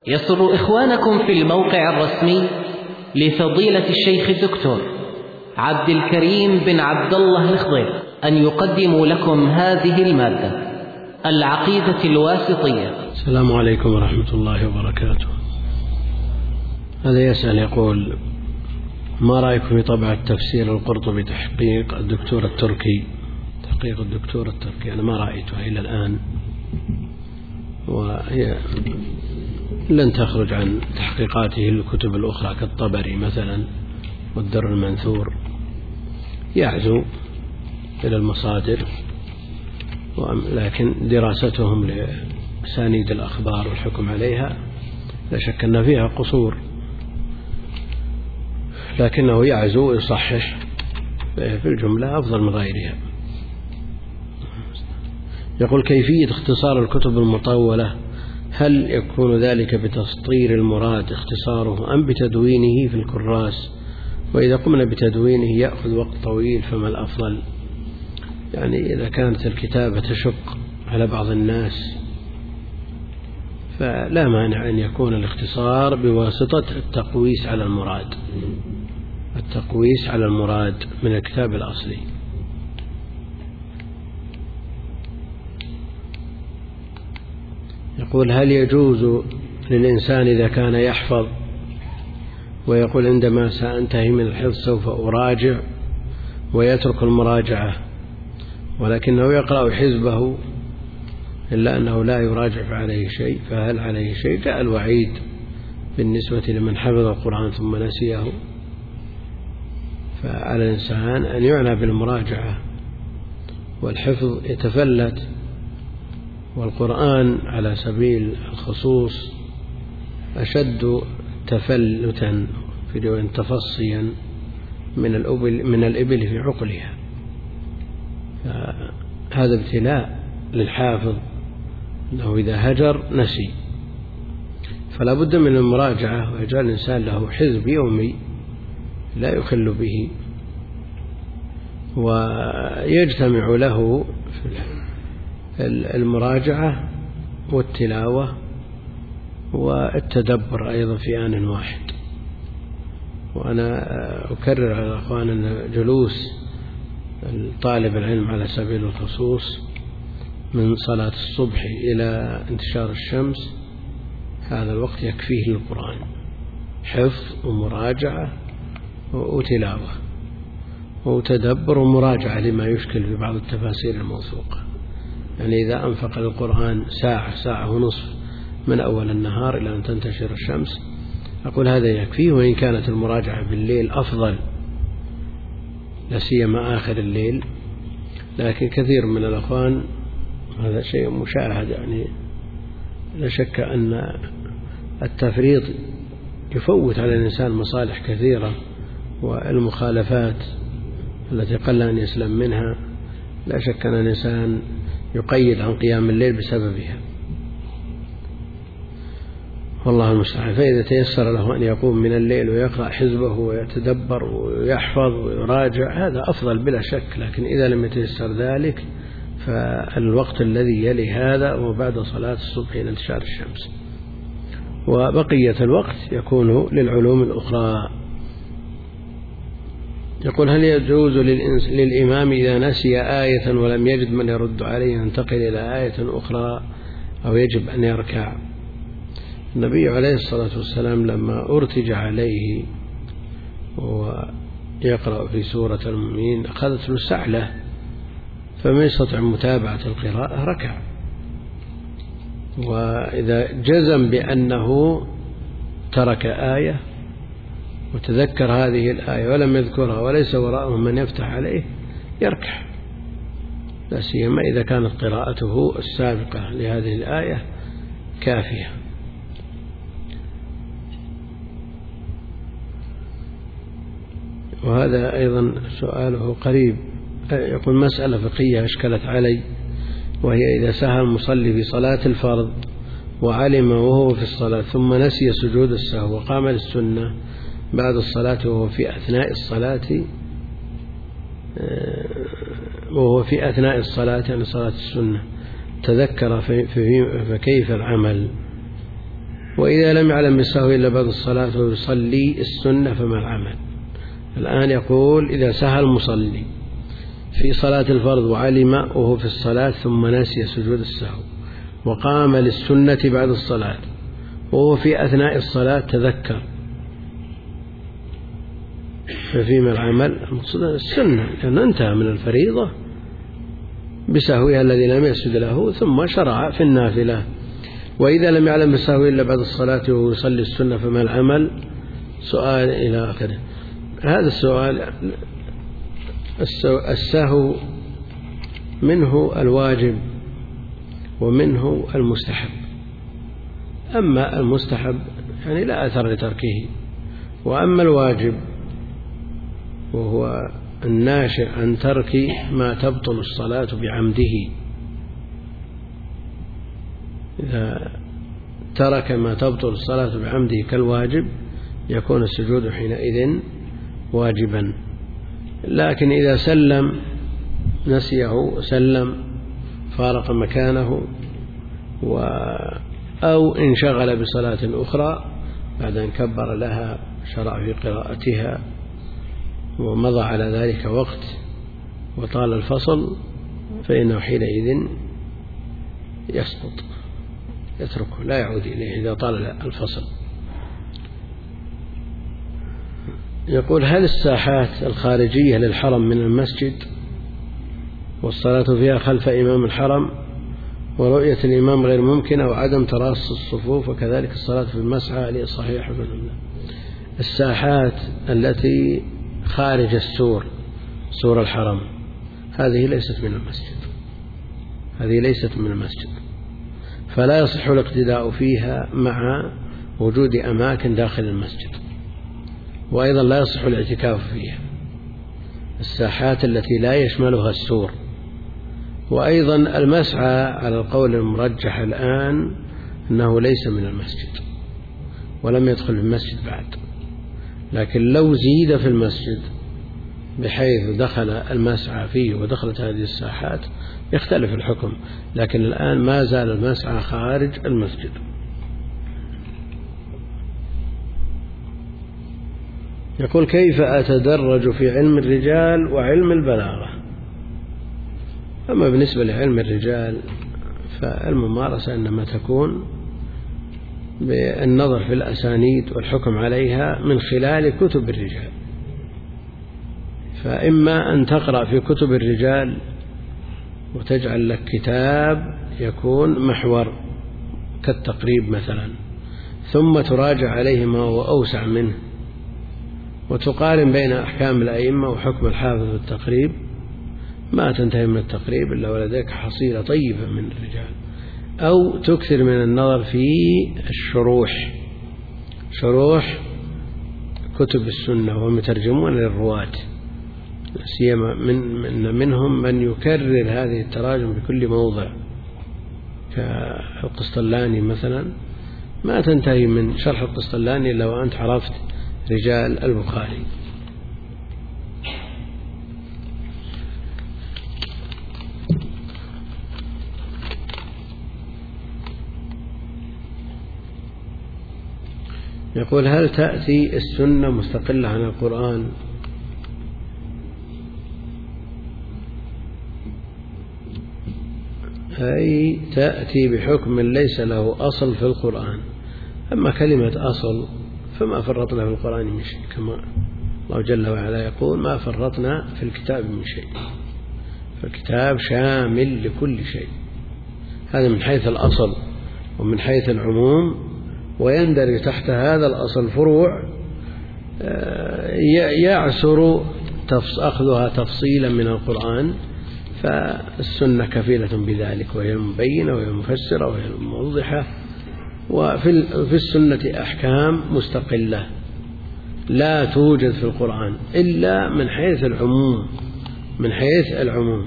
يسر إخوانكم في الموقع الرسمي لفضيلة الشيخ الدكتور عبد الكريم بن عبد الله الخضير أن يقدموا لكم هذه المادة: العقيدة الواسطية. السلام عليكم ورحمة الله وبركاته. هذا يسأل يقول: ما رأيكم في طبعة تفسير القرطبي تحقيق الدكتور التركي؟ أنا ما رأيتها إلى الآن، وهي لن تخرج عن تحقيقاته الكتب الأخرى كالطبري مثلا والدر المنثور، يعزو إلى المصادر، لكن دراستهم لأسانيد الأخبار والحكم عليها لا شك أن فيها قصور، لكنه يعزو ويصحح في الجملة أفضل من غيرها. يقول: كيفية اختصار الكتب المطولة، هل يكون ذلك بتسطير المراد اختصاره أم بتدوينه في الكراس؟ وإذا قمنا بتدوينه يأخذ وقت طويل فما الأفضل؟ يعني إذا كانت الكتابة تشق على بعض الناس فلا مانع أن يكون الاختصار بواسطة التقويس على المراد من الكتاب الأصلي. يقول: هل يجوز للإنسان إذا كان يحفظ ويقول عندما سأنتهي من الحفظ سوف أراجع، ويترك المراجعة ولكنه يقرأ حزبه إلا أنه لا يراجع فعليه شيء، فهل عليه شيء؟ جاء الوعيد بالنسبة لمن حفظ القرآن ثم نسيه، فعلى الإنسان أن يعنى بالمراجعة، والحفظ يتفلت، والقرآن على سبيل الخصوص أشد تفلتا في تفصيا من الإبل في عقلها، هذا ابتلاء للحافظ أنه إذا هجر نسي، فلا بد من المراجعة، ويجعل الإنسان له حزب يومي لا يخل به، ويجتمع له المراجعة والتلاوة والتدبر أيضا في آن واحد. وأنا أكرر على الأخوان أن جلوس طالب العلم على سبيل الخصوص من صلاة الصبح إلى انتشار الشمس، هذا الوقت يكفيه للقرآن، حفظ ومراجعة وتلاوة وتدبر ومراجعة لما يشكل في بعض التفاسير الموثوقة. يعني إذا أنفق القرآن ساعة ونصف من أول النهار إلى أن تنتشر الشمس، أقول هذا يكفيه، وإن كانت المراجعة بالليل أفضل لا سيما آخر الليل، لكن كثير من الأخوان هذا شيء مشاهد، يعني لا شك أن التفريط يفوت على الإنسان مصالح كثيرة، والمخالفات التي قل أن يسلم منها لا شك أن الإنسان يقيد عن قيام الليل بسببها، والله المستعان. فإذا تيسر له أن يقوم من الليل ويقرأ حزبه ويتدبر ويحفظ ويراجع هذا أفضل بلا شك، لكن إذا لم يتيسر ذلك فالوقت الذي يلي هذا هو بعد صلاة الصبح إلى انتشار الشمس، وبقية الوقت يكون للعلوم الأخرى. يقول: هل يجوز للإمام إذا نسي آية ولم يجد من يرد عليه ينتقل إلى آية أخرى أو يجب أن يركع؟ النبي عليه الصلاة والسلام لما أرتج عليه ويقرأ في سورة المؤمنين أخذت له سعلة، فمن يستطيع متابعة القراءة ركع، وإذا جزم بأنه ترك آية وتذكر هذه الآية ولم يذكرها وليس وراءه من يفتح عليه يركع، لا سيما إذا كانت قراءته السابقة لهذه الآية كافية. وهذا أيضا سؤاله قريب. يقول: مسألة فقهية أشكلت علي، وهي إذا سهى المصلي في صلاة الفرض وعلم وهو في الصلاة ثم نسي سجود السهو وقام للسنة بعد الصلاة وهو في أثناء الصلاة يعني صلاة السنة تذكر فكيف العمل؟ وإذا لم يعلم بالسهو إلا بعد الصلاة ويصلي السنة فما العمل؟ الآن يقول إذا سهى المصلي في صلاة الفرض وعلم وهو في الصلاة ثم نسي سجود السهو وقام للسنة بعد الصلاة وهو في أثناء الصلاة تذكر، ففيما العمل؟ المقصود السنة، لأنه انتهى من الفريضة بسهوها الذي لم يسجد له ثم شرع في النافلة. وإذا لم يعلم بالسهو إلا بعد الصلاة وهو يصلي السنة فما العمل؟ سؤال إلى آخره. هذا السؤال السهو منه الواجب ومنه المستحب. أما المستحب يعني لا أثر لتركه، وأما الواجب وهو الناشئ عن ترك ما تبطل الصلاة بعمده، إذا ترك ما تبطل الصلاة بعمده كالواجب يكون السجود حينئذ واجبا. لكن إذا سلم نسيه سلم فارق مكانه أو انشغل بصلاة أخرى بعد أن كبر لها شرع في قراءتها ومضى على ذلك وقت وطال الفصل فإنه حينئذ يسقط، يتركه لا يعود إليه إذا طال الفصل. يقول هل الساحات الخارجية للحرم من المسجد والصلاة فيها خلف إمام الحرم ورؤية الإمام غير ممكنة وعدم تراص الصفوف وكذلك الصلاة في المسعى هل صحيح؟ الساحات التي خارج السور، سور الحرم، هذه ليست من المسجد، هذه ليست من المسجد، فلا يصح الاقتداء فيها مع وجود أماكن داخل المسجد، وأيضا لا يصح الاعتكاف فيها، الساحات التي لا يشملها السور. وأيضا المسعى على القول المرجح الآن أنه ليس من المسجد ولم يدخل في المسجد بعد، لكن لو زيد في المسجد بحيث دخل المسعى فيه ودخلت هذه الساحات يختلف الحكم، لكن الآن ما زال المسعى خارج المسجد. يقول كيف أتدرج في علم الرجال وعلم البلاغة؟ أما بالنسبة لعلم الرجال فالممارسة إنما تكون بالنظر في الأسانيد والحكم عليها من خلال كتب الرجال، فإما أن تقرأ في كتب الرجال وتجعل لك كتاب يكون محور كالتقريب مثلا، ثم تراجع عليه ما هو أوسع منه وتقارن بين أحكام الأئمة وحكم الحافظ في التقريب، ما تنتهي من التقريب إلا ولديك حصيلة طيبة من الرجال. أو تكثر من النظر في الشروح، شروح كتب السنة والمترجمون للرواة، سيما منهم من يكرر هذه التراجم بكل موضع كالقسطلاني مثلا، ما تنتهي من شرح القسطلاني إلا وأنت عرفت رجال البخاري. يقول هل تأتي السنة مستقلة عن القرآن؟ أي تأتي بحكم ليس له أصل في القرآن. أما كلمة أصل فما فرطنا في القرآن من شيء، كما الله جل وعلا يقول ما فرطنا في الكتاب من شيء، فالكتاب شامل لكل شيء. هذا من حيث الأصل. ومن حيث العموم ويندرج تحت هذا الأصل فروع يعسر أخذها تفصيلا من القرآن، فالسنة كفيلة بذلك، وهي المبينة وهي المفسرة وهي الموضحة. وفي السنة أحكام مستقلة لا توجد في القرآن إلا من حيث العموم، من حيث العموم.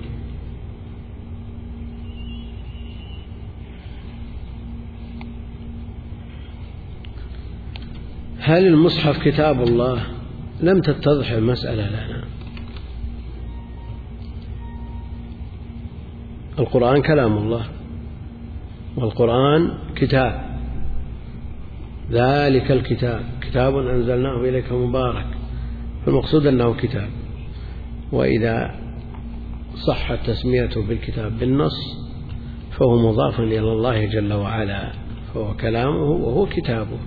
هل المصحف كتاب الله؟ لم تتضح المسألة لنا. القرآن كلام الله، والقرآن كتاب، ذلك الكتاب كتاب أنزلناه إليك مبارك، فالمقصود أنه كتاب. وإذا صحت تسميته بالكتاب بالنص فهو مضاف إلى الله جل وعلا، فهو كلامه وهو كتابه.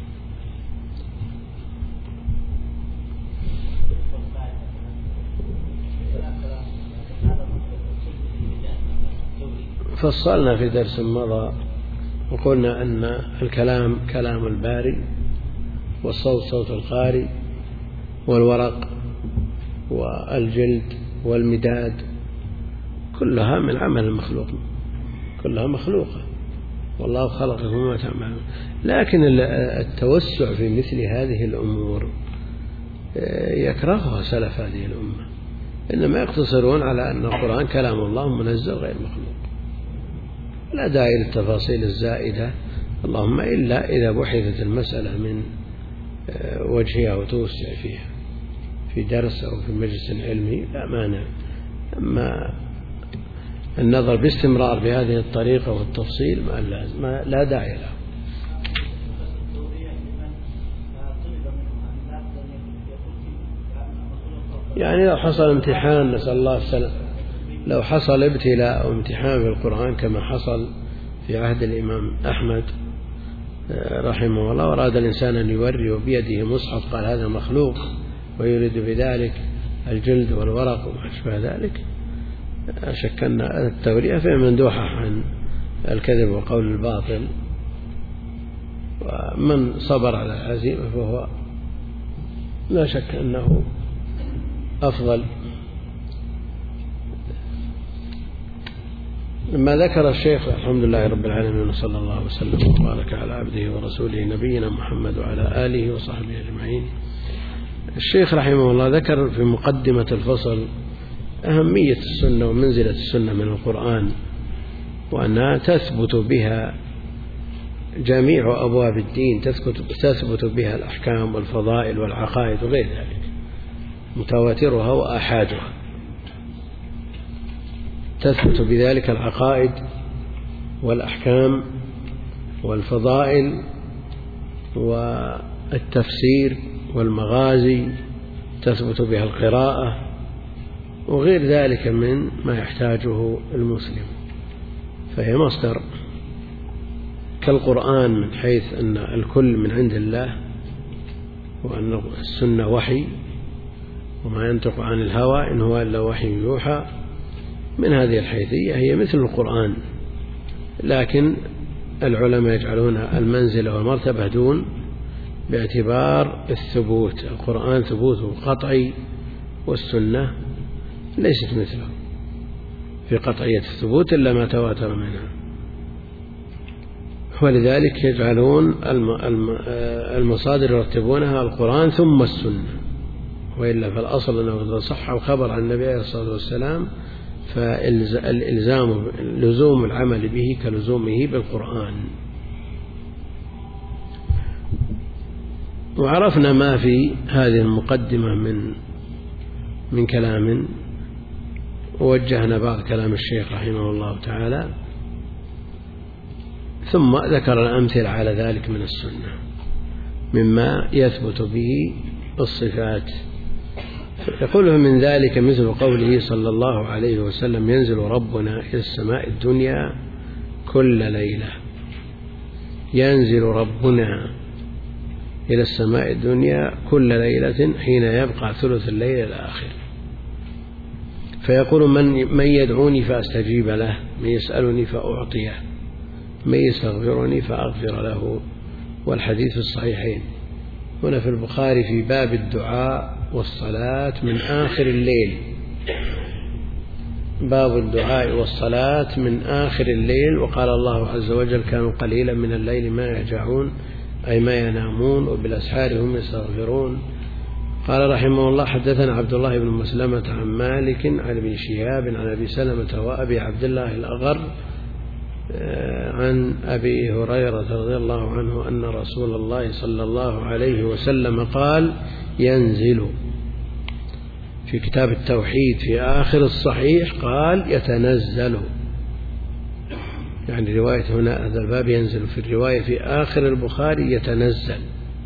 فصلنا في درس مضى وقلنا أن الكلام كلام الباري، والصوت صوت القارئ، والورق والجلد والمداد كلها من عمل المخلوق، كلها مخلوقة، والله خلقكم وما تعملون. لكن التوسع في مثل هذه الأمور يكرهها سلف هذه الأمة، إنما يقتصرون على أن القرآن كلام الله منزل غير مخلوق، لا داعي للتفاصيل الزائدة، اللهم إلا إذا بحثت المسألة من وجهها وتوسع فيها في درس أو في مجلس علمي لا مانع. أما النظر باستمرار بهذه الطريقة والتفصيل ما لا داعي له. يعني لو حصل امتحان، نسأل الله السلامة، لو حصل ابتلاء أو امتحان في القرآن كما حصل في عهد الإمام أحمد رحمه الله، وأراد الإنسان أن يوري بيده مصحف قال هذا مخلوق ويريد بذلك الجلد والورق وما أشبه ذلك، شك أن التورية فيها مندوحة عن الكذب وقول الباطل، ومن صبر على العزيمة فهو لا شك أنه أفضل. لما ذكر الشيخ الحمد لله رب العالمين وصلى الله وسلم وبارك على عبده ورسوله نبينا محمد وعلى آله وصحبه أجمعين، الشيخ رحمه الله ذكر في مقدمة الفصل أهمية السنة ومنزلة السنة من القرآن، وأنها تثبت بها جميع أبواب الدين، تثبت بها الأحكام والفضائل والعقائد وغير ذلك، متواترها وآحادها، تثبت بذلك العقائد والأحكام والفضائل والتفسير والمغازي، تثبت بها القراءة وغير ذلك من ما يحتاجه المسلم، فهي مصدر كالقرآن من حيث أن الكل من عند الله، وأن السنة وحي وما ينطق عن الهوى إن هو إلا وحي يوحى، من هذه الحيثية هي مثل القرآن، لكن العلماء يجعلون المنزلة والمرتبة دون باعتبار الثبوت، القرآن ثبوته قطعي والسنة ليست مثله في قطعية الثبوت إلا ما تواتر منها، ولذلك يجعلون المصادر يرتبونها القرآن ثم السنة، وإلا فالأصل أنه إذا صح خبر عن النبي عليه الصلاة والسلام فالإلزام لزوم العمل به كلزومه بالقرآن. وعرفنا ما في هذه المقدمة من كلام، ووجهنا بعض كلام الشيخ رحمه الله تعالى، ثم ذكر الأمثلة على ذلك من السنة مما يثبت به الصفات. يقول من ذلك مثل قوله صلى الله عليه وسلم ينزل ربنا إلى السماء الدنيا كل ليلة، ينزل ربنا إلى السماء الدنيا كل ليلة حين يبقى ثلث الليل الآخر، فيقول من يدعوني فأستجيب له، من يسألني فأعطيه، من يستغفرني فأغفر له، والحديث الصحيحين. هنا في البخاري في باب الدعاء والصلاة من آخر الليل، باب الدعاء والصلاة من آخر الليل، وقال الله عز وجل كانوا قليلا من الليل ما يهجعون أي ما ينامون وبالأسحار هم يستغفرون. قال رحمه الله حدثنا عبد الله بن مسلمة عن مالك عن ابن شهاب عن أبي سلمة وأبي عبد الله الأغر عن أبي هريرة رضي الله عنه أن رسول الله صلى الله عليه وسلم قال ينزل، في كتاب التوحيد في آخر الصحيح قال يتنزل، يعني رواية هنا هذا الباب ينزل في الرواية في آخر البخاري يتنزل.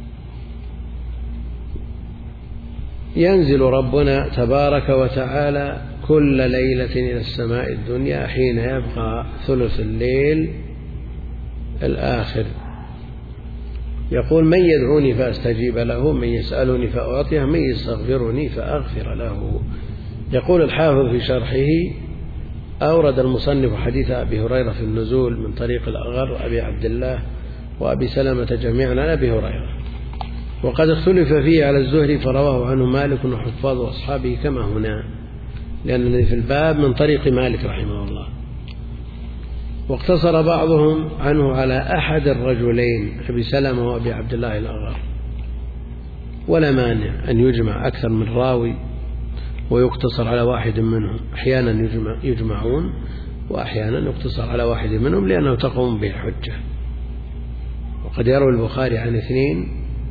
ينزل ربنا تبارك وتعالى كل ليلة إلى السماء الدنيا حين يبقى ثلث الليل الآخر، يقول: من يدعوني فأستجيب له، من يسألني فأعطيه، من يستغفرني فأغفر له. يقول الحافظ في شرحه: أورد المصنف حديث أبي هريرة في النزول من طريق الأغر أبي عبد الله وأبي سلمة جميعا عن أبي هريرة، وقد اختلف فيه على الزهري فرواه عنه مالك وحفاظ أصحابه كما هنا، لأن في الباب من طريق مالك رحمه الله. واقتصر بعضهم عنه على أحد الرجلين أبي سلمة وأبي عبد الله الأغر، ولا مانع أن يجمع أكثر من راوي ويقتصر على واحد منهم، أحيانا يجمعون وأحيانا يقتصر على واحد منهم لأنه تقوم به الحجة. وقد يروي البخاري عن اثنين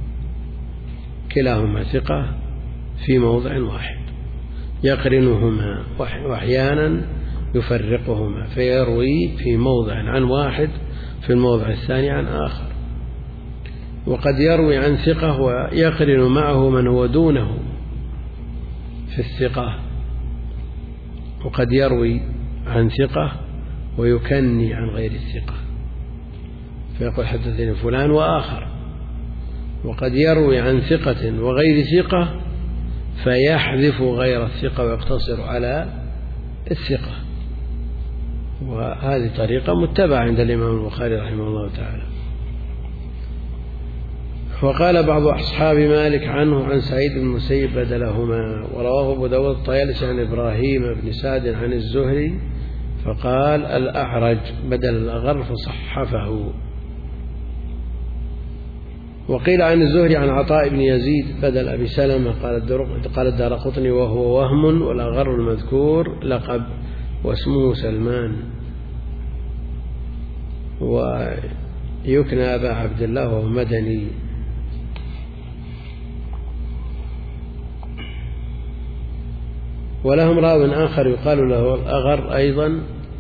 كلاهما ثقة في موضع واحد يقرنهما، وأحيانا يفرقهما فيروي في موضع عن واحد في الموضع الثاني عن آخر. وقد يروي عن ثقة ويقرن معه من هو دونه في الثقة، وقد يروي عن ثقة ويكني عن غير الثقة فيقول: حدثني فلان وآخر. وقد يروي عن ثقة وغير ثقة فيحذف غير الثقة ويقتصر على الثقة، وهذه طريقة متبعة عند الإمام البخاري رحمه الله تعالى. وقال بعض أصحاب مالك عنه عن سعيد بن المسيب بدلهما، ورواه أبو داود الطيالسي عن إبراهيم بن سعد عن الزهري فقال الأعرج بدل الأغر فصحفه. وقيل عن الزهري عن عطاء بن يزيد بدل أبي سلمة قال الدارقطني وهو وهم، والأغر المذكور لقب واسمه سلمان، ويكنى أبا عبد الله وهو مدني. ولهم راو آخر يقال له الأغر أيضا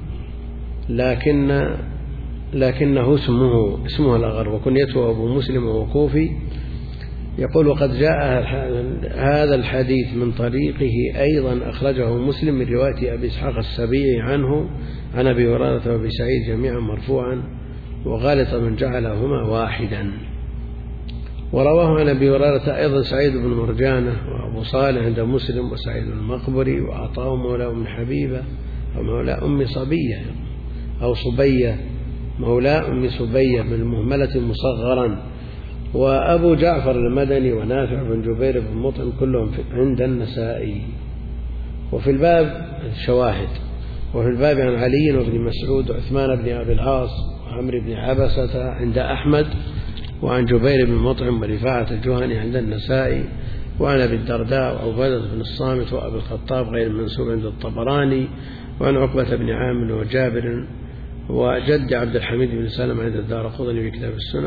لكنه اسمه الأغر، وكنيته أبو مسلم وهو كوفي. يقول: وقد جاء هذا الحديث من طريقه أيضا أخرجه مسلم من رواية أبي إسحاق السبيعي عنه عن أبي هريرة وأبي سعيد جميعا مرفوعا، وغالط من جعلهما واحدا. ورواه عن أبي هريرة أيضا سعيد بن مرجانة وأبو صالح عند مسلم وسعيد المقبري وعطاء مولى أم حبيبة ومولى أم صبية أو صبية مولى أم صبية بالمهملة مصغرا، وأبو جعفر المدني ونافع بن جبير بن مطعم كلهم عند النسائي. وفي الباب شواهد، وفي الباب عن علي وابن مسعود وعثمان بن أبي العاص وعمرو بن عبسة عند أحمد، وعن جبير بن مطعم ورفاعة الجهني عند النسائي، وعن أبي الدرداء وعبادة بن الصامت وأبي الخطاب غير المنسوب عند الطبراني، وعن عقبة بن عامر وجابر وجد عبد الحميد بن سلم عند الدارقطني في كتاب السنة.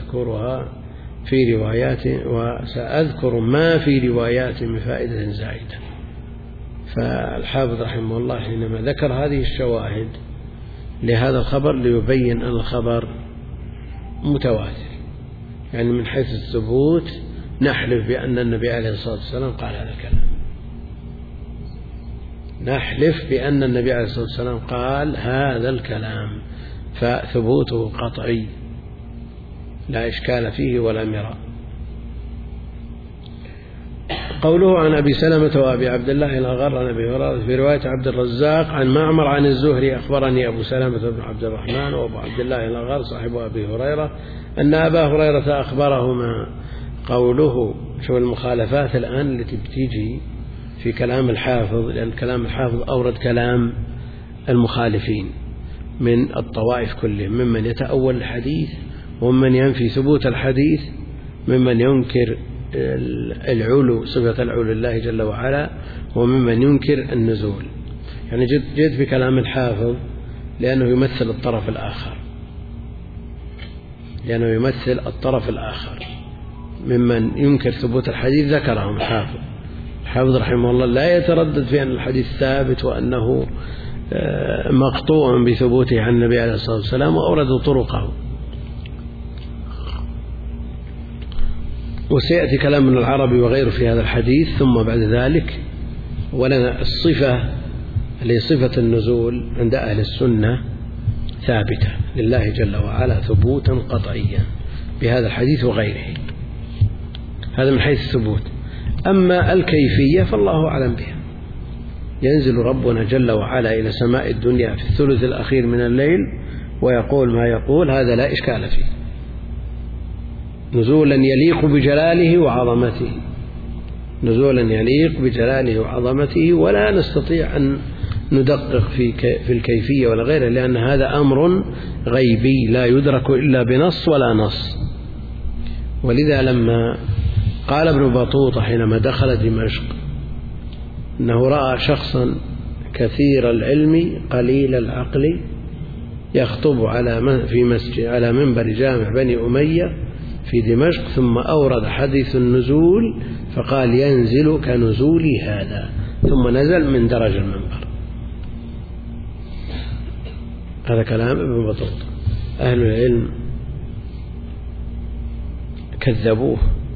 وسأذكر ما في روايات من فائدة زائدة. فالحافظ رحمه الله حينما ذكر هذه الشواهد لهذا الخبر ليبين أن الخبر متواتر، يعني من حيث الثبوت نحلف بأن النبي عليه الصلاة والسلام قال هذا الكلام، نحلف بأن النبي عليه الصلاة والسلام قال هذا الكلام، فثبوته قطعي لا إشكال فيه ولا مراء. قوله عن أبي سلمة وأبي عبد الله الأغر عن أبي هريرة في رواية عبد الرزاق عن معمر عن الزهري أخبرني أبو سلمة بن عبد الرحمن وأبو عبد الله الأغر صاحب أبي هريرة أن أبا هريرة أخبرهما. قوله شو المخالفات الآن التي بتيجي في كلام الحافظ، لأن كلام الحافظ أورد كلام المخالفين من الطوائف كلهم، ممن يتأول الحديث ومن ينفي ثبوت الحديث، ممن ينكر العلو صفة العلو لله جل وعلا، وممن ينكر النزول. يعني جد في كلام الحافظ لأنه يمثل الطرف الآخر، لأنه يمثل الطرف الآخر ممن ينكر ثبوت الحديث ذكرهم الحافظ رحمه الله لا يتردد في أن الحديث ثابت وأنه مقطوع بثبوته عن النبي عليه الصلاة والسلام، وأوردوا طرقه. وسيأتي كلام من العربي وغيره في هذا الحديث. ثم بعد ذلك ولنا الصفة اللي هي صفة النزول عند أهل السنة ثابتة لله جل وعلا ثبوتا قطعيا بهذا الحديث وغيره، هذا من حيث الثبوت. أما الكيفية فالله أعلم بها. ينزل ربنا جل وعلا إلى سماء الدنيا في الثلث الأخير من الليل ويقول ما يقول، هذا لا إشكال فيه، نزولا يليق بجلاله وعظمته، نزولا يليق بجلاله وعظمته، ولا نستطيع أن ندقق في الكيفية ولا غيره، لأن هذا أمر غيبي لا يدرك إلا بنص ولا نص. ولذا لما قال ابن بطوطة حينما دخل دمشق أنه رأى شخصا كثير العلم قليل العقل يخطب في مسجد على منبر جامع بني أمية في دمشق، ثم أورد حديث النزول فقال ينزل كنزول هذا، ثم نزل من درج المنبر. هذا كلام ابن بطوطة. أهل العلم كذبوه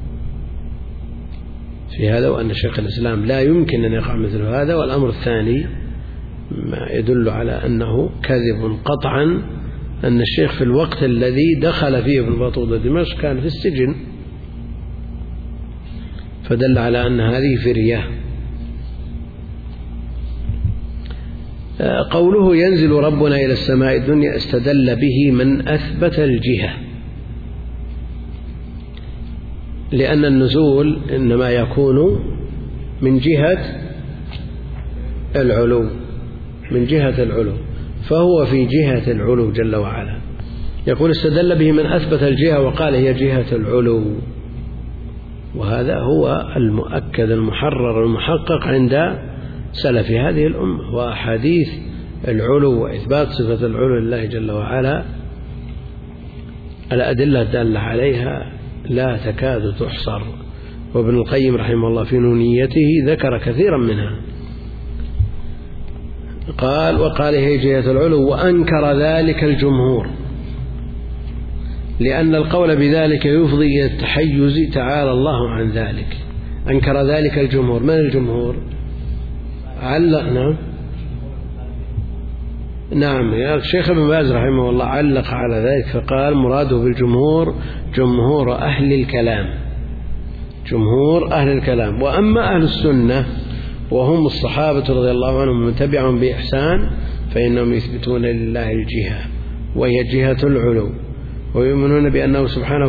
في هذا، وأن شيخ الإسلام لا يمكن أن يقع مثل هذا. والأمر الثاني ما يدل على أنه كذب قطعا أن الشيخ في الوقت الذي دخل فيه ابن بطوطة دمشق كان في السجن، فدل على أن هذه فرية. قوله ينزل ربنا إلى السماء الدنيا استدل به من أثبت الجهة، لأن النزول إنما يكون من جهة العلو، من جهة العلو، فهو في جهة العلو جل وعلا. يقول استدل به من أثبت الجهة وقال هي جهة العلو، وهذا هو المؤكد المحرر المحقق عند سلف هذه الأمة. وأحاديث العلو وإثبات صفة العلو لله جل وعلا الأدلة الدالة عليها لا تكاد تحصر، وابن القيم رحمه الله في نونيته ذكر كثيرا منها. قال وقال هي جهة العلو، وأنكر ذلك الجمهور، لأن القول بذلك يفضي إلى التحيز تعالى الله عن ذلك. أنكر ذلك الجمهور. من الجمهور؟ علق نعم الشيخ ابن باز رحمه الله علق على ذلك فقال مراده بالجمهور جمهور أهل الكلام، جمهور أهل الكلام. وأما أهل السنة وهم الصحابة رضي الله عنهم ومن تبعهم بإحسان فإنهم يثبتون لله الجهة وهي جهة العلو، ويؤمنون بأنه سبحانه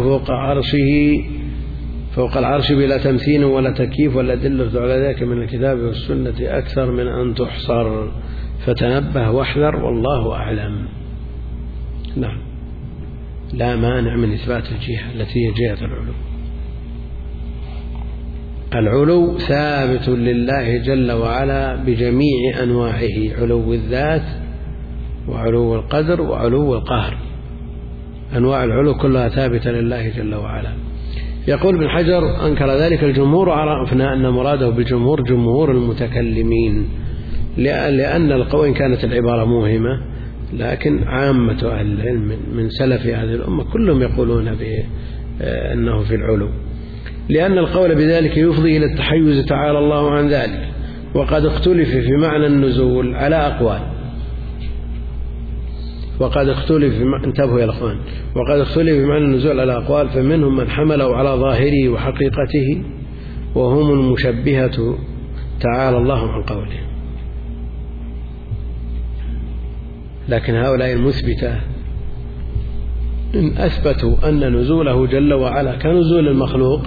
فوق العرش بلا تمثيل ولا تكييف، والأدلة على ذلك من الكتاب والسنة أكثر من أن تحصر، فتنبه واحذر والله أعلم. نعم، لا مانع من إثبات الجهة التي هي جهة العلو. العلو ثابت لله جل وعلا بجميع أنواعه، علو الذات وعلو القدر وعلو القهر، أنواع العلو كلها ثابتة لله جل وعلا. يقول ابن حجر أنكر ذلك الجمهور، وعرفنا أن مراده بالجمهور جمهور المتكلمين، لأن القول كانت العبارة موهمة، لكن عامة أهل العلم من سلف هذه الأمة كلهم يقولون بأنه في العلو، لأن القول بذلك يفضي إلى التحيز تعالى الله عن ذلك. وقد اختلف في معنى النزول على أقوال، انتبهوا يا أخوان، وقد اختلف في معنى النزول على أقوال، فمنهم من حمله على ظاهره وحقيقته وهم المشبهة تعالى الله عن قوله، لكن هؤلاء المثبتة إن أثبتوا أن نزوله جل وعلا كنزول المخلوق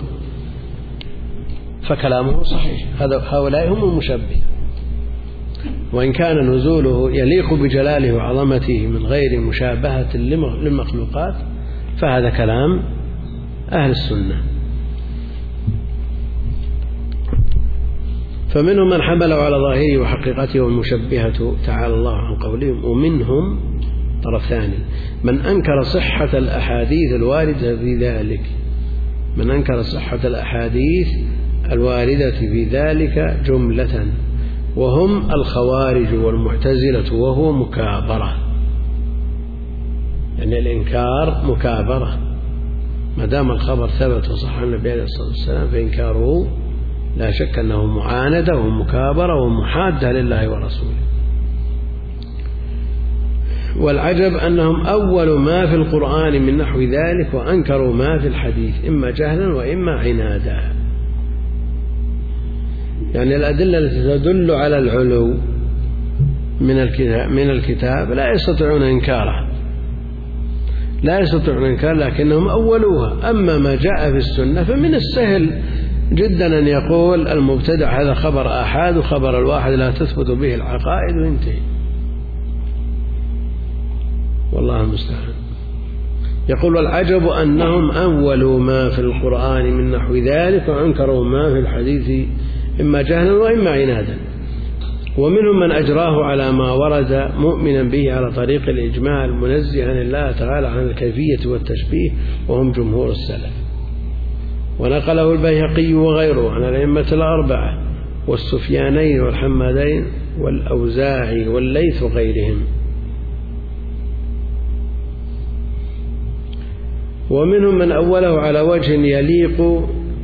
فكلامه صحيح، هؤلاء هم المشبهة. وإن كان نزوله يليق بجلاله وعظمته من غير مشابهة للمخلوقات فهذا كلام أهل السنة. فمنهم من حمله على ظاهره وحقيقته والمشبهة تعالى الله عن قولهم، ومنهم طرف ثاني من أنكر صحة الأحاديث الواردة في ذلك، من أنكر صحة الأحاديث الواردة في ذلك جملة، وهم الخوارج والمعتزلة، وهو مكابرة، يعني الإنكار مكابرة، ما دام الخبر ثبت وصح عن النبي عليه الصلاة والسلام فإنكاره لا شك أنه معاندة ومكابرة ومحادة لله ورسوله. والعجب أنهم أول ما في القرآن من نحو ذلك وأنكروا ما في الحديث إما جهلا وإما عنادا. يعني الأدلة التي تدل على العلو من الكتاب لا يستطيعون إنكارها، لكنهم أولوها. أما ما جاء في السنة فمن السهل جدا أن يقول المبتدع هذا خبر آحاد، وخبر الواحد لا تثبت به العقائد، وينتهي، والله المستعان. يقول والعجب أنهم أولوا ما في القرآن من نحو ذلك وأنكروا ما في الحديث إما جهلا وإما عنادا. ومنهم من أجراه على ما ورد مؤمنا به على طريق الإجمال منزها الله تعالى عن الكيفية والتشبيه، وهم جمهور السلف. ونقله البيهقي وغيره عن الأئمة الأربعة والسفيانين والحمادين والأوزاعي والليث وغيرهم. ومنهم من أوله على وجه يليق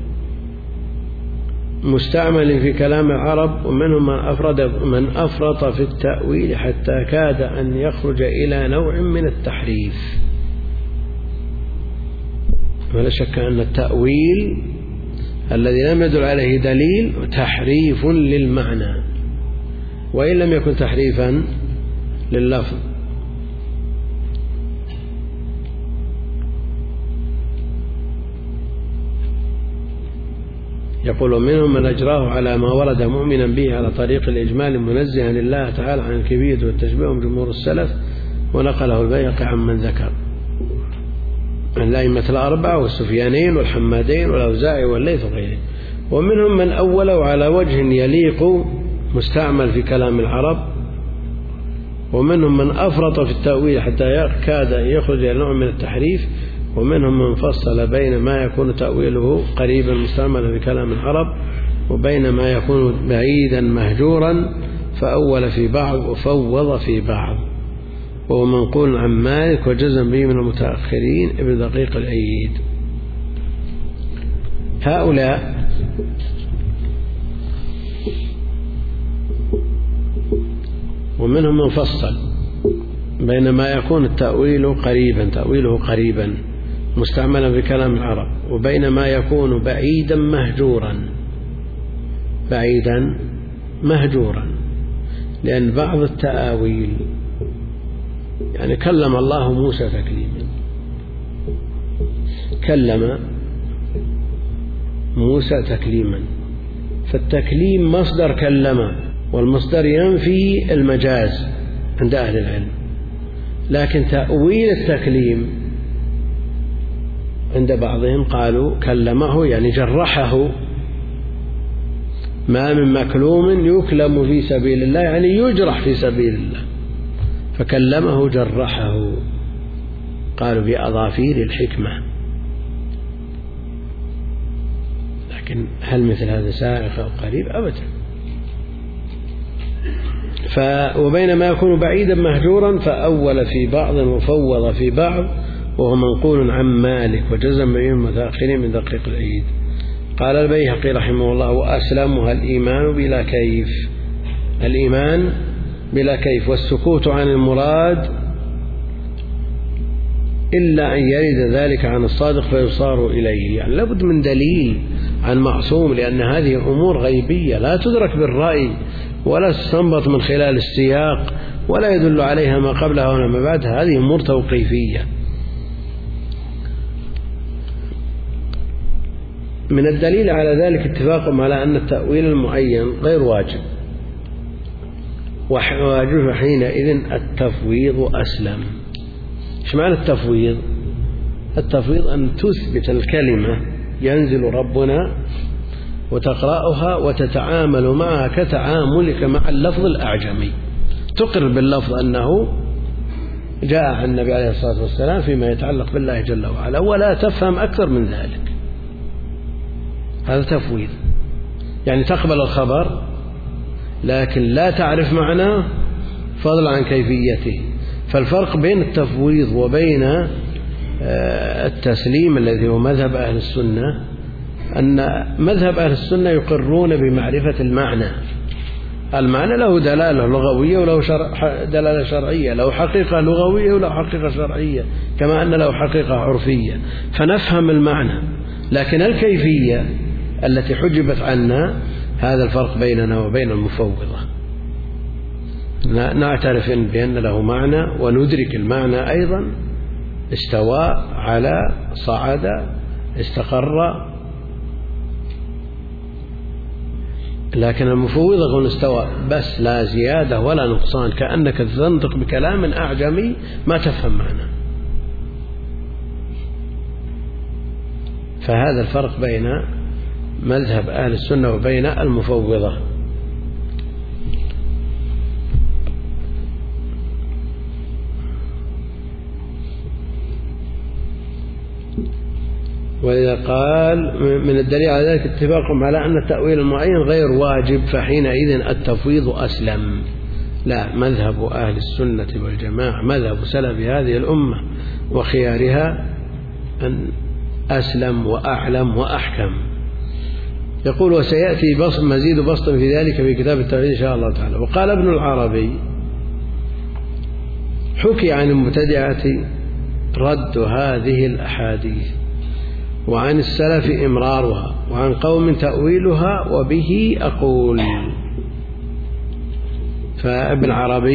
مستعمل في كلام العرب، ومنهم من أفرط في التأويل حتى كاد أن يخرج إلى نوع من التحريف. ولا شك أن التأويل الذي لم يدل عليه دليل تحريف للمعنى، وإن لم يكن تحريفا لللفظ. يقول منهم من أجراه على ما ورد مؤمنا به على طريق الإجمال منزها لله تعالى عن الكيفية والتشبيه، هم جمهور السلف. ونقله البيهقي عن من ذكر عن الأئمة الأربعة والسفيانين والحمادين والأوزاعي والليث وغيرهم. ومنهم من أوله على وجه يليق مستعمل في كلام العرب، ومنهم من أفرط في التأويل حتى كاد يخرج إلى نوع من التحريف. ومنهم من فصل بين ما يكون تأويله قريبا مستعملا في كلام العرب وبين ما يكون بعيدا مهجورا، فأول في بعض وفوض في بعض، وهو منقول عن مالك وجزم به من المتأخرين ابن دقيق العيد. هؤلاء ومنهم من فصل بين ما يكون تأويله قريبا مستعملا في كلام العرب وبين ما يكون بعيدا مهجورا، لأن بعض التأويل يعني كلم الله موسى تكليما، كلم موسى تكليما، فالتكليم مصدر كلم، والمصدر ينفي المجاز عند أهل العلم. لكن تأويل التكليم عند بعضهم قالوا كلمه يعني جرحه، ما من مكلوم يكلم في سبيل الله يعني يجرح في سبيل الله، فكلمه جرحه، قالوا بأظافير الحكمة. لكن هل مثل هذا سائغ أو قريب؟ أبدا. وبينما يكون بعيدا مهجورا فأول في بعض وفوض في بعض، وهو منقول عن مالك وجزم به المتأخرين من دقيق العيد. قال البيهقي رحمه الله وأسلمها الإيمان بلا كيف والسكوت عن المراد إلا أن يرد ذلك عن الصادق فيصار إليه. يعني لابد من دليل عن معصوم، لأن هذه أمور غيبية لا تدرك بالرأي ولا تستنبط من خلال السياق ولا يدل عليها ما قبلها ولا ما بعدها، هذه أمور توقيفية. من الدليل على ذلك اتفاقهم على أن التأويل المعين غير واجب، وواجب حينئذ التفويض أسلم. إيش معنى التفويض؟ التفويض أن تثبت الكلمة ينزل ربنا وتقرأها وتتعامل معها كتعاملك مع اللفظ الأعجمي، تقر باللفظ أنه جاء عن النبي عليه الصلاة والسلام فيما يتعلق بالله جل وعلا، ولا تفهم أكثر من ذلك. هذا تفويض، يعني تقبل الخبر لكن لا تعرف معناه فضلا عن كيفيته. فالفرق بين التفويض وبين التسليم الذي هو مذهب أهل السنة أن مذهب أهل السنة يقرون بمعرفة المعنى. المعنى له دلالة لغوية وله دلالة شرعية، له حقيقة لغوية وله حقيقة شرعية، كما أن له حقيقة عرفية، فنفهم المعنى. لكن الكيفية التي حجبت عنا هذا الفرق بيننا وبين المفوضة. نعترف بأن له معنى وندرك المعنى أيضا، استوى، على، صعد، استقر. لكن المفوضة يقول استوى بس، لا زيادة ولا نقصان، كأنك تنطق بكلام أعجمي ما تفهم معنى. فهذا الفرق بين مذهب أهل السنة وبين المفوضة. وإذا قال من الدليل على ذلك اتفاقهم على أن التأويل المعين غير واجب فحينئذ التفويض أسلم. لا، مذهب أهل السنة والجماعة، مذهب سلف هذه الأمة وخيارها، أن أسلم وأعلم وأحكم. يقول وسيأتي مزيد بسط في ذلك في كتاب التوحيد إن شاء الله تعالى. وقال ابن العربي حكي عن المبتدعة رد هذه الأحاديث، وعن السلف إمرارها، وعن قوم تأويلها، وبه أقول. فابن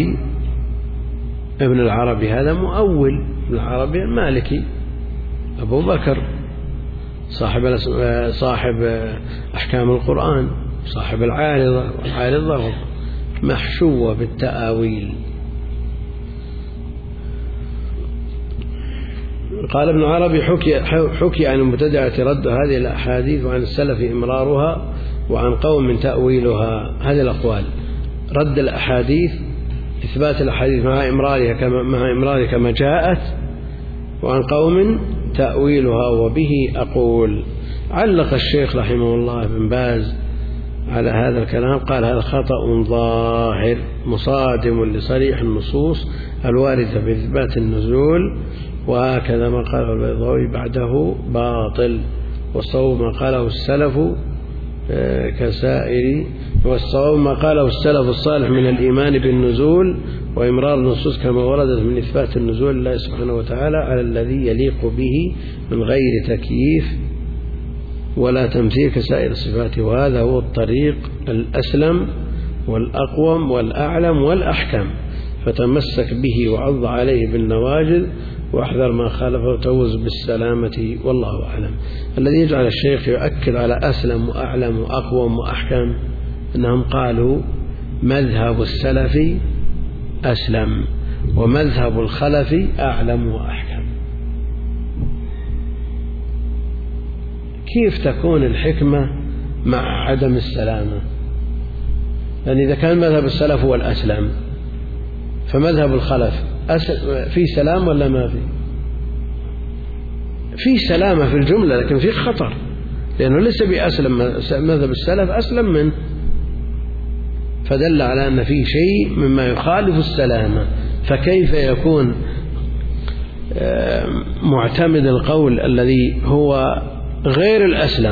العربي هذا مؤول، ابن العربي المالكي أبو بكر، صاحب أحكام القرآن، صاحب العارضة محشوة بالتأويل. قال ابن عربي حكي عن المبتدعة رد هذه الأحاديث، وعن السلف إمرارها، وعن قوم تأويلها. هذه الأقوال رد الأحاديث، إثبات الأحاديث مع إمرارها كما جاءت، وعن قوم تأويلها، وبه أقول. علق الشيخ رحمه الله بن باز على هذا الكلام، قال هذا خطأ ظاهر مصادم لصريح النصوص الواردة في إثبات النزول، وهكذا ما قاله البيضاوي بعده باطل، والصواب ما قاله السلف كسائر، والصواب ما قاله السلف الصالح من الإيمان بالنزول وإمرار النصوص كما وردت من إثبات النزول لله سبحانه وتعالى على الذي يليق به من غير تكييف ولا تمثيل كسائر الصفات. وهذا هو الطريق الأسلم والأقوم والأعلم والأحكم، فتمسك به وعض عليه بالنواجذ، واحذر ما خالفه وتوز بالسلامة، والله أعلم. الذي يجعل الشيخ يؤكد على أسلم وأعلم وأقوم وأحكم أنهم قالوا مذهب السلف أسلم ومذهب الخلف أعلم وأحكم. كيف تكون الحكمة مع عدم السلامة؟ يعني إذا كان مذهب السلف هو الأسلم، فمذهب الخلف في سلام ولا ما في سلامة في الجملة، لكن في خطر، لأنه ليس بأسلم. مذهب السلف أسلم منه، فدل على أن في شيء مما يخالف السلامة. فكيف يكون معتمد القول الذي هو غير الأسلم؟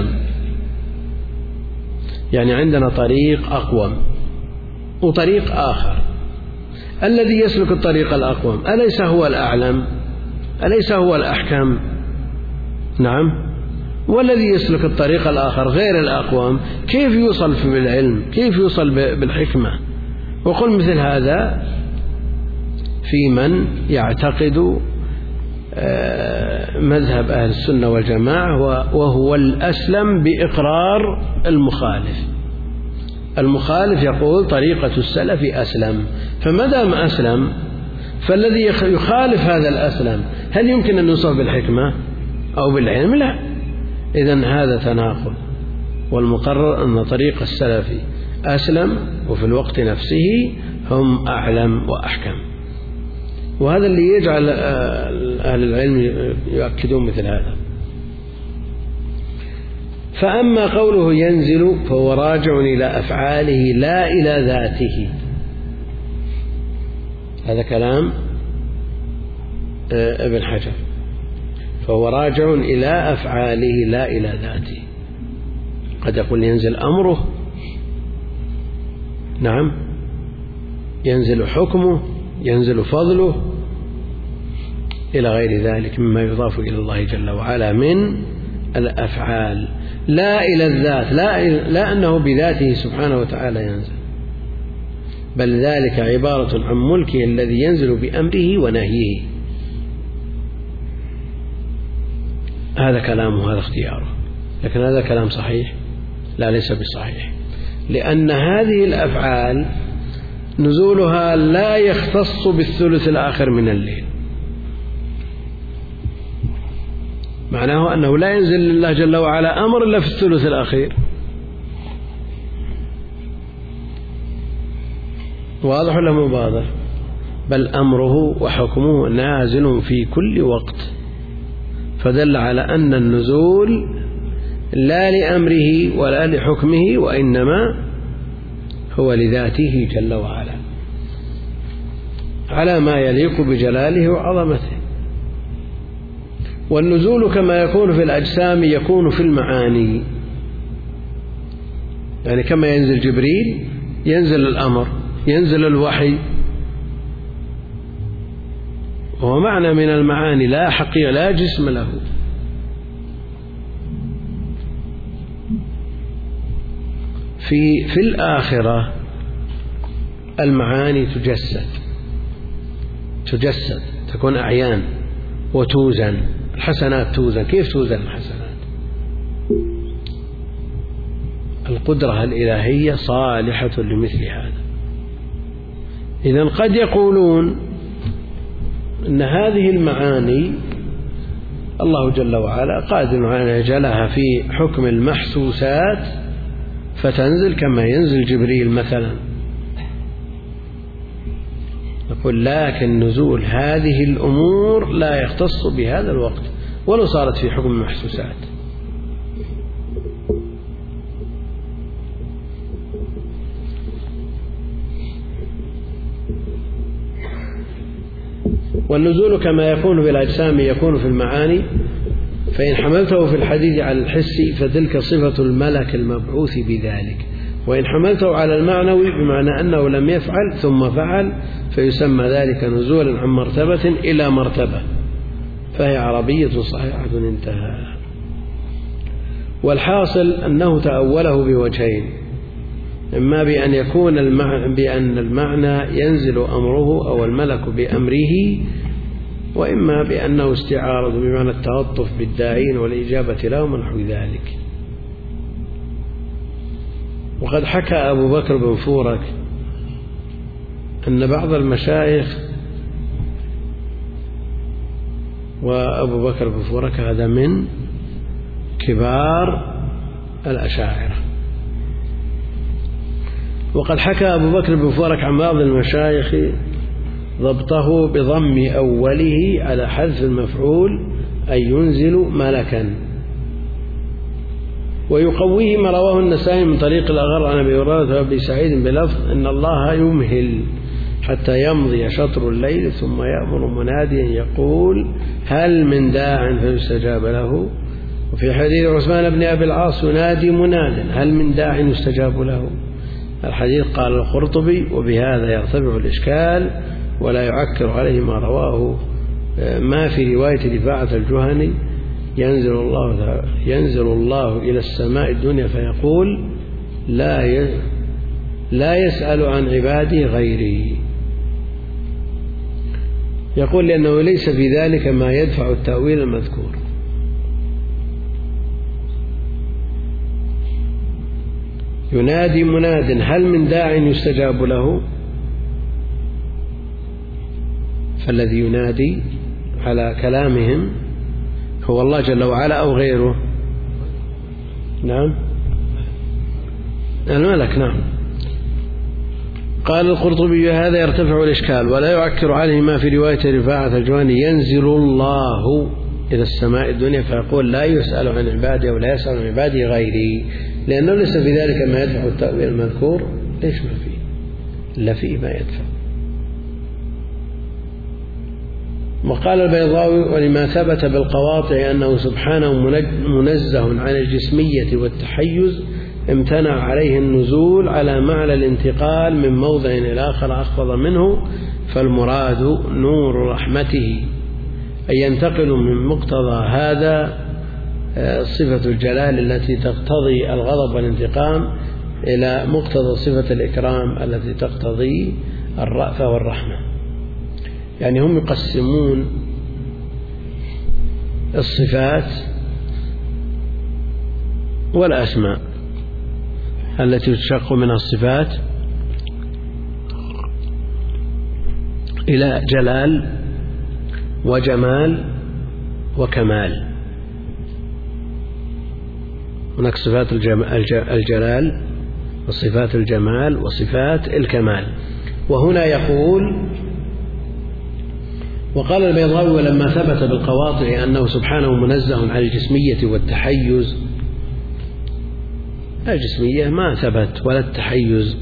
يعني عندنا طريق أقوم وطريق آخر، الذي يسلك الطريق الأقوم أليس هو الأعلم؟ أليس هو الأحكم؟ نعم. والذي يسلك الطريق الآخر غير الأقوم كيف يوصل بالعلم؟ كيف يوصل بالحكمة؟ وقل مثل هذا في من يعتقد مذهب أهل السنة والجماعة وهو الأسلم بإقرار المخالف. المخالف يقول طريقة السلف أسلم، فمدام أسلم فالذي يخالف هذا الأسلم هل يمكن أن يوصل بالحكمة أو بالعلم؟ لا. إذن هذا تناقض، والمقرر أن طريق السلف أسلم وفي الوقت نفسه هم أعلم وأحكم. وهذا اللي يجعل أهل العلم يؤكدون مثل هذا. فأما قوله ينزل فهو راجع إلى أفعاله لا إلى ذاته. هذا كلام ابن حجر. فهو راجع إلى أفعاله لا إلى ذاته. قد يقول ينزل أمره، نعم، ينزل حكمه، ينزل فضله، إلى غير ذلك مما يضاف إلى الله جل وعلا من الأفعال، لا إلى الذات، لا أنه بذاته سبحانه وتعالى ينزل، بل ذلك عبارة عن ملكه الذي ينزل بأمره ونهيه. هذا كلامه، هذا اختياره. لكن هذا كلام صحيح؟ لا، ليس بصحيح، لأن هذه الأفعال نزولها لا يختص بالثلث الآخر من الليل. معناه أنه لا ينزل لله جل وعلا أمر إلا في الثلث الأخير. واضح ولا مو واضح؟ بل أمره وحكمه نازل في كل وقت، فدل على أن النزول لا لأمره ولا لحكمه، وإنما هو لذاته جل وعلا على ما يليق بجلاله وعظمته. والنزول كما يكون في الأجسام يكون في المعاني، يعني كما ينزل جبريل ينزل الأمر، ينزل الوحي، وهو معنى من المعاني لا حقيقة لا جسم له. في الآخرة المعاني تجسد، تكون أعيان وتوزن. الحسنات توزن. كيف توزن الحسنات؟ القدرة الإلهية صالحة لمثل هذا. إذن قد يقولون أن هذه المعاني الله جل وعلا قادر على أن يجعلها في حكم المحسوسات فتنزل كما ينزل جبريل مثلا. نقول لكن نزول هذه الأمور لا يختص بهذا الوقت ولو صارت في حكم المحسوسات. والنزول كما يكون في الأجسام يكون في المعاني، فإن حملته في الحديث على الحسي فتلك صفة الملك المبعوث بذلك، وإن حملته على المعنوي بمعنى أنه لم يفعل ثم فعل فيسمى ذلك نزولا عن مرتبة إلى مرتبة، فهي عربية صحيحة. انتهى. والحاصل أنه تأوله بوجهين: إما بأن يكون بأن المعنى ينزل أمره أو الملك بأمره، وإما بأنه استعارة بمعنى التعطف بالداعين والإجابة لهم ونحو ذلك. وقد حكى أبو بكر بن فورك أن بعض المشايخ، وأبو بكر بن فورك هذا من كبار الأشاعرة، وقد حكى أبو بكر بن فورك عن بعض المشايخ ضبطه بضم أوله على حذف المفعول أي ينزل ملكا، ويقويه ما رواه النسائي من طريق الأغر عن أبي هريرة وأبي سعيد بلفظ إن الله يمهل حتى يمضي شطر الليل ثم يأمر مناديا يقول هل من داع فيستجاب له. وفي حديث عثمان بن أبي العاص ينادي مناد هل من داع يستجاب له. الحديث قال القرطبي وبهذا يرتفع الإشكال ولا يعكر عليه ما في رواية رفاعة الجهني ينزل الله إلى السماء الدنيا فيقول لا يسأل عن عبادي غيري. يقول لأنه ليس في ذلك ما يدفع التأويل المذكور. ينادي مناد هل من داع يستجاب له، فالذي ينادي على كلامهم هو الله جل وعلا أو غيره. نعم الملك. نعم. قال القرطبي هذا يرتفع الإشكال ولا يعكر عليه ما في رواية رفاعة الجواني ينزل الله إلى السماء الدنيا فيقول لا يسأل عن عبادي أو لا يسأل عن عبادي غيري، لأنه ليس في ذلك ما يدفع التأويل المذكور. ليش ما فيه؟ لا فيه ما يدفع. وقال البيضاوي: ولما ثبت بالقواطع أنه سبحانه منزه عن الجسمية والتحيز امتنع عليه النزول على معنى الانتقال من موضع إلى آخر أخفض منه، فالمراد نور رحمته أن ينتقل من مقتضى هذا صفة الجلال التي تقتضي الغضب والانتقام إلى مقتضى صفة الإكرام التي تقتضي الرأفة والرحمة. يعني هم يقسمون الصفات والأسماء التي تشق منها الصفات إلى جلال وجمال وكمال. هناك صفات الجلال وصفات الجمال وصفات الكمال. وهنا يقول: وقال البيضاوي: ولما ثبت بالقواطع أنه سبحانه منزه عن الجسمية والتحيز، الجسمية ما ثبت ولا التحيز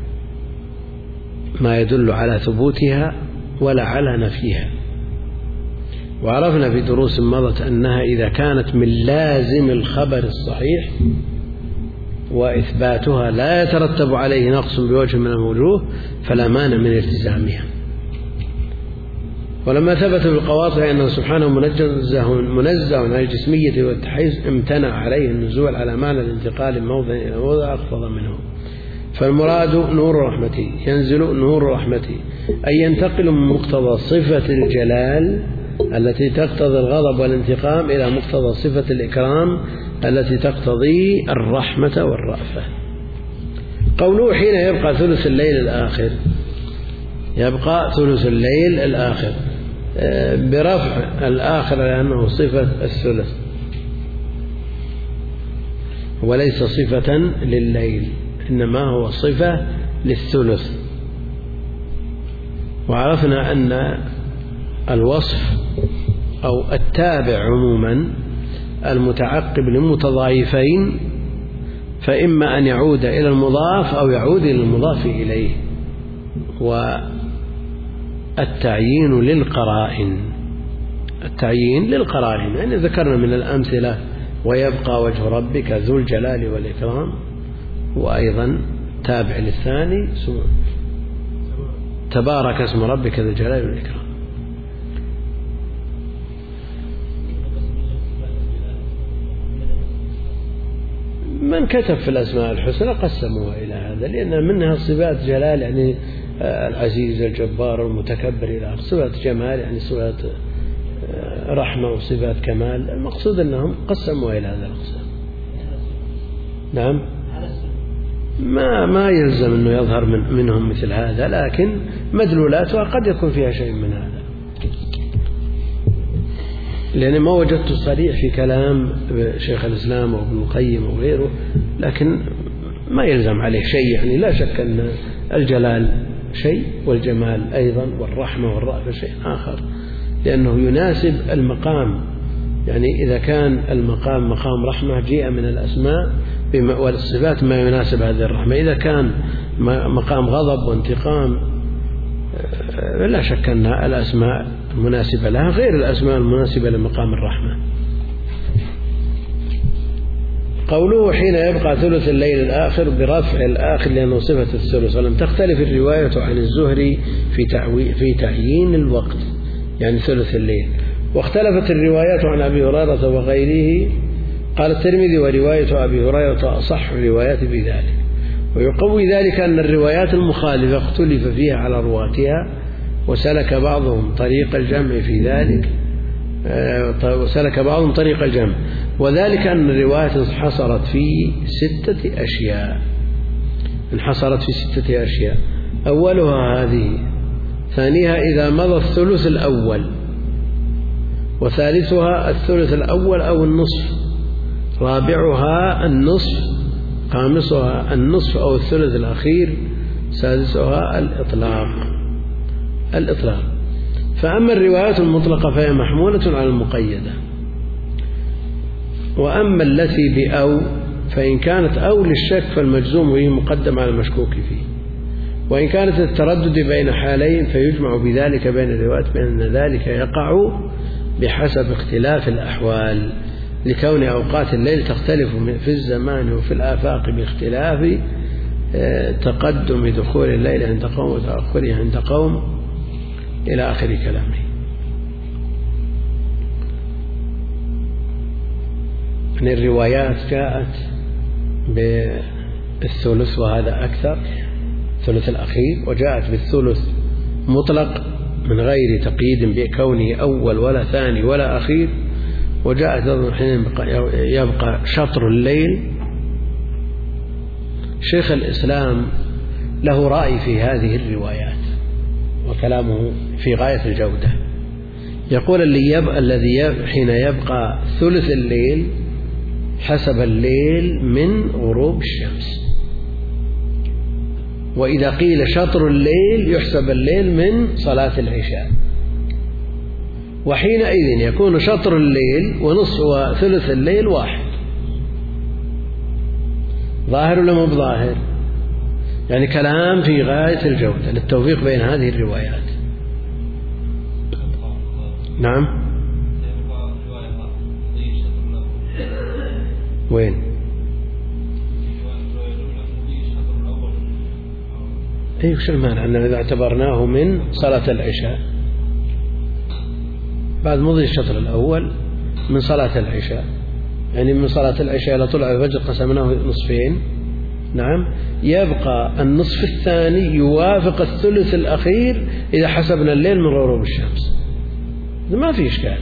ما يدل على ثبوتها ولا على نفيها. وعرفنا في دروس مضت أنها إذا كانت من لازم الخبر الصحيح وإثباتها لا يترتب عليه نقص بوجه من الوجوه فلا مانع من التزامها. ولما ثبت بالقواطع أنه سبحانه منزه عن الجسمية والتحيز امتنع عليه النزول على معنى الانتقال من موضع إلى موضع أخفض منه، فالمراد نور رحمته، ينزل نور رحمته أي ينتقل من مقتضى صفة الجلال التي تقتضي الغضب والانتقام إلى مقتضى صفة الإكرام التي تقتضي الرحمة والرأفة. قوله: حين يبقى ثلث الليل الآخر، يبقى ثلث الليل الآخر برفع الآخر لأنه صفة الثلث وليس صفة لليل، إنما هو صفة للثلث. وعرفنا أن الوصف أو التابع عموما المتعقب للمتضايفين فإما أن يعود إلى المضاف أو يعود إلى المضاف إليه. والتعيين للقرائن، التعيين للقرائن يعني ذكرنا من الأمثلة: ويبقى وجه ربك ذو الجلال والإكرام، وأيضا تابع للثاني تبارك اسم ربك ذو الجلال والإكرام. من كتب في الأسماء الحسنى قسموها إلى هذا، لأن منها صفات جلال يعني العزيز الجبار المتكبر إلى صفات جمال يعني صفات رحمة وصفات كمال. المقصود أنهم قسموها إلى هذا الأقسام. نعم، ما يلزم أنه يظهر منهم مثل هذا، لكن مدلولاتها قد يكون فيها شيء من هذا، لأن ما وجدت صريح في كلام شيخ الإسلام وابن القيم وغيره، لكن ما يلزم عليه شيء. يعني لا شك أن الجلال شيء والجمال أيضا والرحمة والرأفة شيء آخر، لأنه يناسب المقام. يعني إذا كان المقام مقام رحمة جاء من الأسماء والصفات ما يناسب هذه الرحمة. إذا كان مقام غضب وانتقام لا شك أن الأسماء المناسبة لها غير الأسماء المناسبة لمقام الرحمة. قوله: حين يبقى ثلث الليل الآخر برفع الآخر لأنه صفة الثلث. ولم تختلف الرواية عن الزهري في تعيين الوقت يعني ثلث الليل، واختلفت الروايات عن أبي هريرة وغيره. قال الترمذي: ورواية أبي هريرة أصح الروايات بذلك. ويقوي ذلك أن الروايات المخالفة اختلف فيها على رواتها، وسلك بعضهم طريق الجمع في ذلك، وذلك أن الروايات انحصرت في 6 أشياء. أولها هذه، ثانيها إذا مضى الثلث الأول، وثالثها الثلث الأول أو النصف، رابعها النصف، خامسها النصف أو الثلث الأخير، سادسها الإطلاق. فأما الروايات المطلقة فهي محمولة على المقيدة، وأما التي بأو فإن كانت أو للشك فالمجزوم به مقدم على المشكوك فيه، وإن كانت التردد بين حالين فيجمع بذلك بين الروايات بأن ذلك يقع بحسب اختلاف الأحوال، لكون أوقات الليل تختلف في الزمان وفي الآفاق باختلاف تقدم دخول الليل عند قوم وتأخره عند قوم إلى آخر كلامه. يعني الروايات جاءت بالثلث وهذا أكثر، الثلث الأخير، وجاءت بالثلث مطلق من غير تقييد بكونه أول ولا ثاني ولا أخير، وجاءت حين يبقى شطر الليل. شيخ الإسلام له رأي في هذه الروايات وكلامه في غاية الجودة. يقول الذي حين يبقى ثلث الليل حسب الليل من غروب الشمس، وإذا قيل شطر الليل يحسب الليل من صلاة العشاء، وحينئذ يكون شطر الليل ونصف وثلث الليل واحد. ظاهر ولا مو بظاهر؟ يعني كلام في غاية الجودة للتوفيق بين هذه الروايات. نعم. وين؟ أي وش المانع أننا إذا اعتبرناه من صلاة العشاء بعد مضي الشطر الأول من صلاة العشاء، يعني من صلاة العشاء إلى طلوع الفجر قسمناه نصفين. نعم. يبقى النصف الثاني يوافق الثلث الأخير إذا حسبنا الليل من غروب الشمس، ما في إشكال.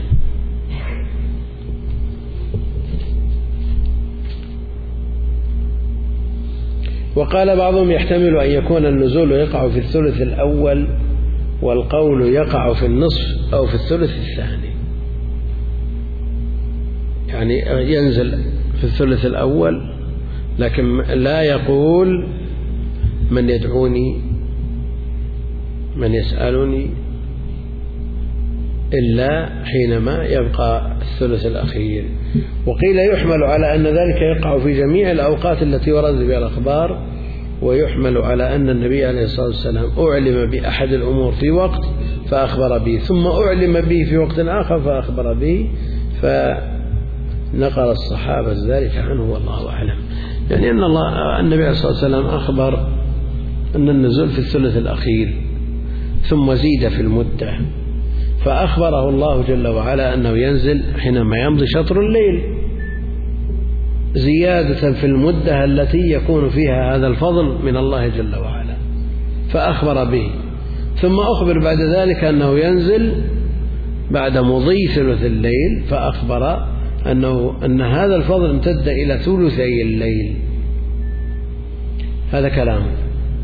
وقال بعضهم يحتمل أن يكون النزول يقع في الثلث الأول والقول يقع في النصف أو في الثلث الثاني، يعني ينزل في الثلث الأول لكن لا يقول من يدعوني من يسألني إلا حينما يبقى الثلث الأخير. وقيل يحمل على أن ذلك يقع في جميع الأوقات التي ورد بها الأخبار، ويحمل على أن النبي عليه الصلاة والسلام أعلم بأحد الأمور في وقت فأخبر به، ثم أعلم به في وقت آخر فأخبر به، فنقل الصحابة ذلك عنه والله أعلم. يعني أن النبي عليه الصلاة والسلام أخبر أن النزول في الثلث الأخير ثم زيد في المدة، فأخبره الله جل وعلا أنه ينزل حينما يمضي شطر الليل زيادة في المدة التي يكون فيها هذا الفضل من الله جل وعلا، فأخبر به، ثم أخبر بعد ذلك أنه ينزل بعد مضي ثلث الليل، فأخبر أن هذا الفضل امتد إلى ثلثي الليل. هذا كلامه.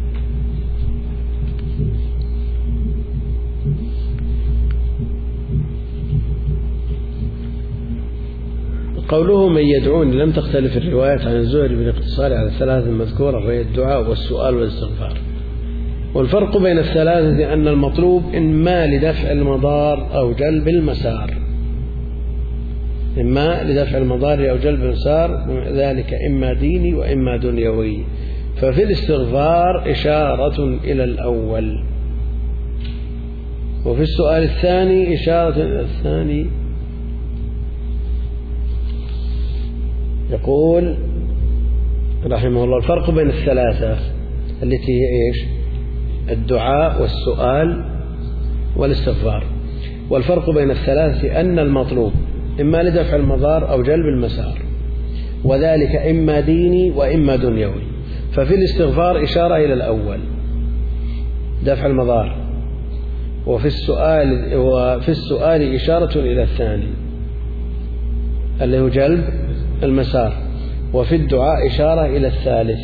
قوله من يدعون لم تختلف الروايات عن الزهري بالاقتصار على الثلاث المذكورة، وهي الدعاء والسؤال والاستغفار. والفرق بين الثلاثة أن المطلوب إما لدفع المضار أو جلب المسار، إما لدفع المضار أو جلب المسار، ذلك إما ديني وإما دنيوي. ففي الاستغفار إشارة إلى الأول، وفي السؤال الثاني إشارة إلى الثاني. يقول رحمه الله الفرق بين الثلاثة التي هي إيش؟ الدعاء والسؤال والاستغفار. والفرق بين الثلاثة أن المطلوب إما لدفع المضار أو جلب المسار، وذلك إما ديني وإما دنيوي. ففي الاستغفار إشارة إلى الأول دفع المضار، وفي السؤال إشارة إلى الثاني اللي هو جلب المسار، وفي الدعاء إشارة إلى الثالث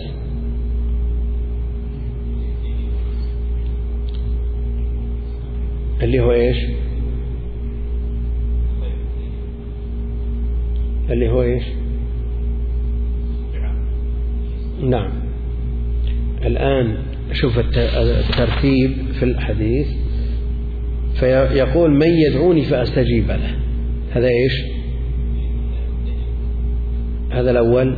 اللي هو إيش؟ اللي هو إيش؟ نعم. الآن شوف الترتيب في الحديث، فيقول من يدعوني فأستجيب له، هذا إيش؟ هذا الأول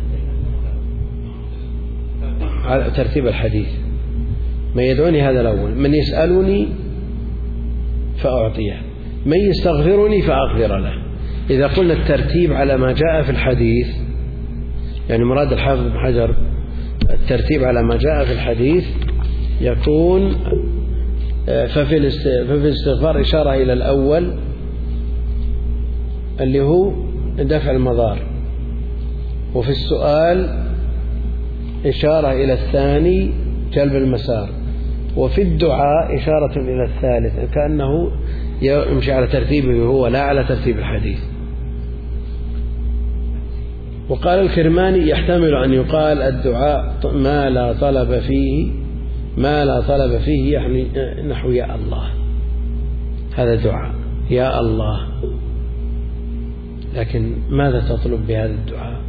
على ترتيب الحديث. من يدعوني هذا الأول، من يسألني فأعطيه، من يستغفرني فأغفر له. إذا قلنا الترتيب على ما جاء في الحديث، يعني مراد الحافظ بن حجر الترتيب على ما جاء في الحديث، يكون ففي الاستغفار إشارة إلى الأول اللي هو دفع المضار، وفي السؤال إشارة إلى الثاني جلب المسار، وفي الدعاء إشارة إلى الثالث، كأنه يمشي على ترتيبه هو لا على ترتيب الحديث. وقال الكرماني يحتمل أن يقال الدعاء ما لا طلب فيه يعني نحو يا الله، هذا دعاء يا الله، لكن ماذا تطلب بهذا الدعاء؟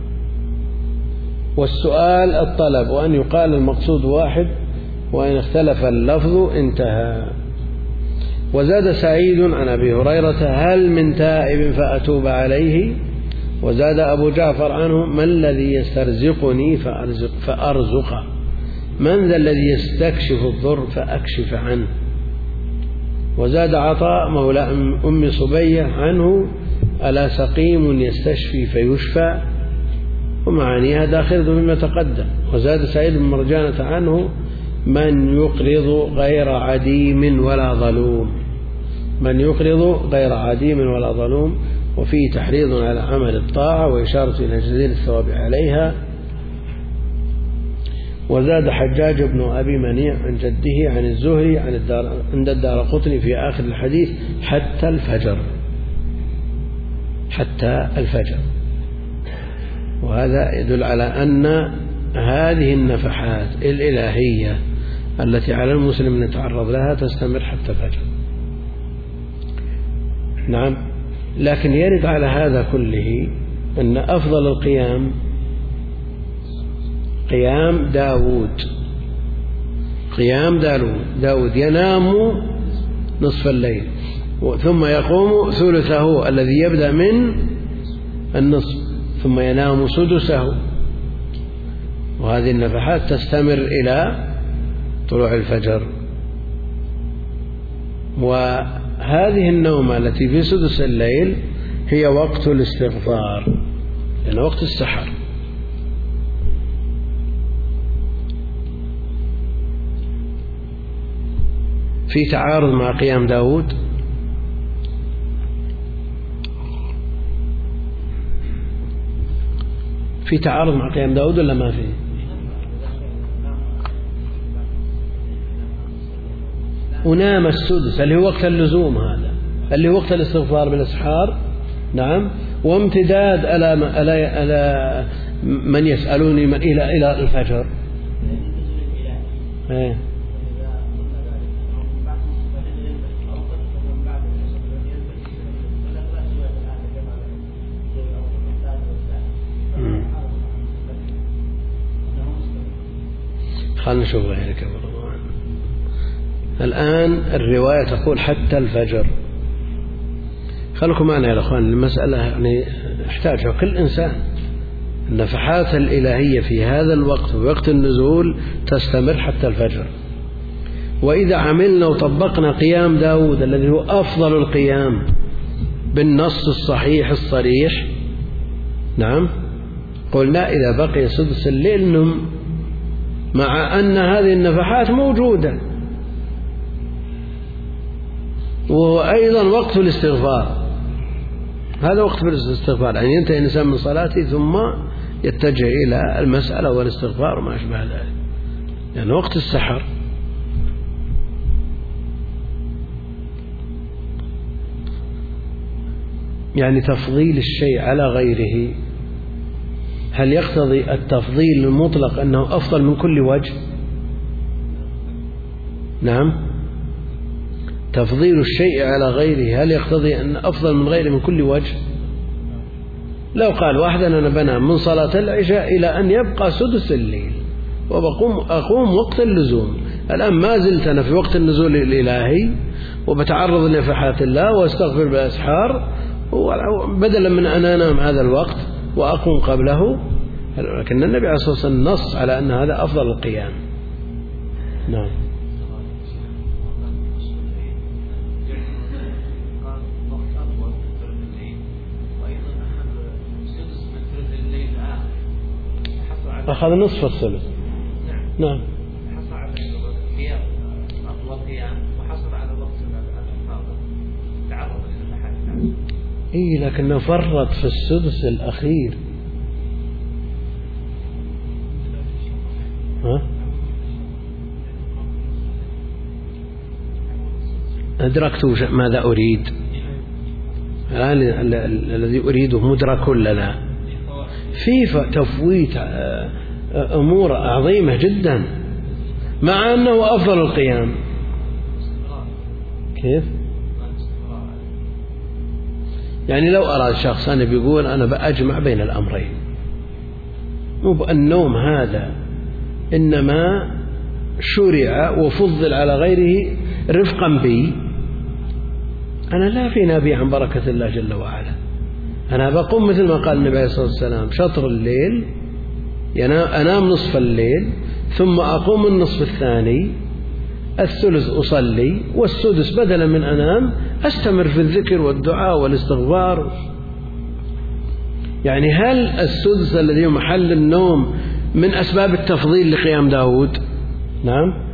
والسؤال الطلب، وأن يقال المقصود واحد وإن اختلف اللفظ انتهى. وزاد سعيد عن أبي هريرة هل من تائب فأتوب عليه؟ وزاد أبو جعفر عنه من الذي يسترزقني فأرزقه؟ من ذا الذي يستكشف الضر فأكشف عنه؟ وزاد عطاء مولى أم صبية عنه ألا سقيم يستشفي فيشفى؟ ومعانيها داخلة مما تقدم. وزاد سعيد بن مرجانة عنه من يقرض غير عديم ولا ظلوم، من يقرض غير عديم ولا ظلوم، وفيه تحريض على عمل الطاعة وإشارة إلى جزيل الثواب عليها. وزاد حجاج بن أبي منيع عن جده عن الزهري عند الدارقطني في آخر الحديث حتى الفجر، حتى الفجر. وهذا يدل على أن هذه النفحات الإلهية التي على المسلم أن يتعرض لها تستمر حتى الفجر. نعم، لكن يرد على هذا كله أن أفضل القيام قيام داود. قيام داود ينام نصف الليل ثم يقوم ثلثه الذي يبدأ من النصف، ثم ينام سدسه، وهذه النفحات تستمر إلى طلوع الفجر. وهذه النومة التي في سدس الليل هي وقت الاستغفار، لأن وقت السحر. في تعارض مع قيام داود؟ في تعارض مع قيام داود ولا ما فيه؟ ونام السدس اللي هو وقت اللزوم، هذا اللي هو وقت الاستغفار بالأسحار. نعم، وامتداد ألا من يسألوني من إلى الفجر. خلنا نشوف غيرك. الآن الرواية تقول حتى الفجر. خلكم معنا يا أخوان، المسألة يعني يحتاجها كل إنسان. النفحات الإلهية في هذا الوقت ووقت النزول تستمر حتى الفجر. وإذا عملنا وطبقنا قيام داود الذي هو أفضل القيام بالنص الصحيح الصريح، نعم، قلنا إذا بقي سدس الليل نم، مع أن هذه النفحات موجودة. وأيضا وقت الاستغفار، هذا وقت الاستغفار، يعني ينتهي الإنسان من صلاته ثم يتجه إلى المسألة والاستغفار وما أشبه ذلك، يعني وقت السحر. يعني تفضيل الشيء على غيره، هل يقتضي التفضيل المطلق أنه أفضل من كل وجه؟ نعم، تفضيل الشيء على غيره هل يقتضي أن أفضل من غيره من كل وجه؟ لو قال واحد أنا بنام من صلاة العشاء إلى أن يبقى سدس الليل وأقوم وقت اللزوم، الآن ما زلت أنا في وقت النزول الإلهي وبتعرض لنفحات الله واستغفر بالأسحار، بدلا من أن أنام هذا الوقت وأقوم قبله، لكن النبي عليه الصلاة والسلام نص على أن هذا أفضل القيام. نعم. أخذ نصف الثلث. نعم. حصل على القيام أطول قيام، وحصل على وقت الفاضل تعرض للأحاديث. إيه لكنه فرط في السدس الأخير. ها؟ أدركت ماذا أريد الآن. الذي أريده مدرك ولا لا؟ في تفويت أمور عظيمة جدا مع أنه أفضل القيام. كيف؟ يعني لو أراد شخص أنا بيقول أنا بأجمع بين الأمرين، مو النوم هذا إنما شرع وفضل على غيره رفقا بي، أنا لا في نبي عن بركة الله جل وعلا. أنا بقوم مثل ما قال النبي عليه الصلاة والسلام شطر الليل، أنام نصف الليل ثم أقوم النصف الثاني، الثلث أصلي، والسدس بدلا من أنام أستمر في الذكر والدعاء والاستغفار. يعني هل السدس الذي هو محل النوم من أسباب التفضيل لقيام داود؟ نعم.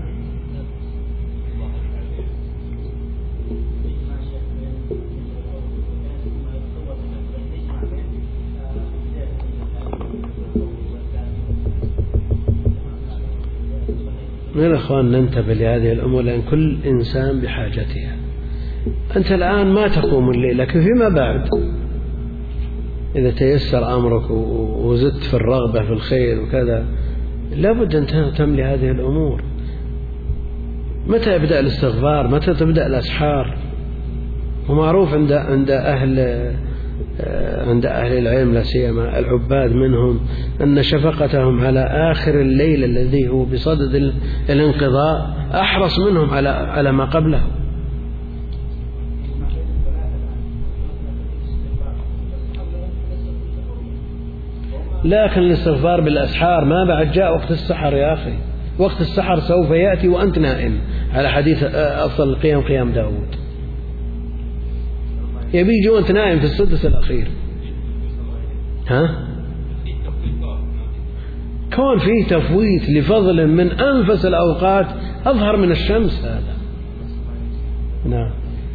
من الأخوان ننتبه لهذه الأمور، لأن كل إنسان بحاجتها. أنت الآن ما تقوم الليل، لكن فيما بعد إذا تيسر أمرك وزدت في الرغبة في الخير وكذا لابد أن تهتم لهذه الأمور. متى يبدأ الاستغفار؟ متى تبدأ الأسحار؟ ومعروف عند أهل العلم لا سيما العباد منهم أن شفقتهم على آخر الليل الذي هو بصدد الانقضاء أحرص منهم على ما قبله. لكن الاستغفار بالأسحار ما بعد جاء وقت السحر يا أخي. وقت السحر سوف يأتي وأنت نائم، على حديث أفضل القيام قيام داود. يبي يجي وأنت نائم في السدس الأخير. ها؟ كون فيه تفويت لفضل من أنفس الأوقات أظهر من الشمس هذا. نعم.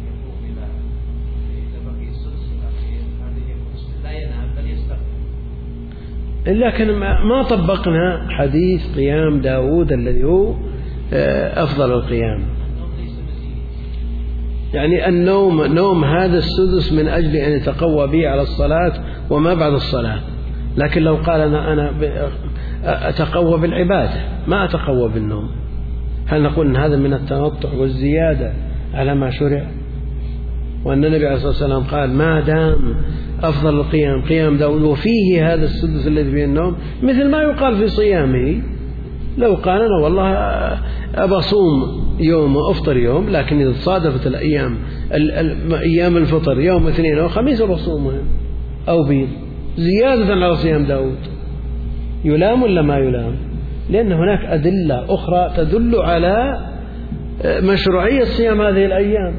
لكن ما طبقنا حديث قيام داود الذي هو أفضل القيام. يعني نوم هذا السدس من أجل أن يتقوى به على الصلاة وما بعد الصلاة. لكن لو قال أنا أتقوى بالعبادة ما أتقوى بالنوم، هل نقول أن هذا من التنطع والزيادة على ما شرع؟ وأن النبي عليه الصلاة والسلام قال ما دام أفضل القيام قيام داود وفيه هذا السدس الذي فيه النوم، مثل ما يقال في صيامه. لو قال أنا والله أبى أصوم يوم وأفطر يوم، لكن إذا صادفت أيام الفطر يوم اثنين أو خميس بصومها أو بيض زيادة على صيام داود، يلام ولا ما يلام؟ لأن هناك أدلة أخرى تدل على مشروعية صيام هذه الأيام،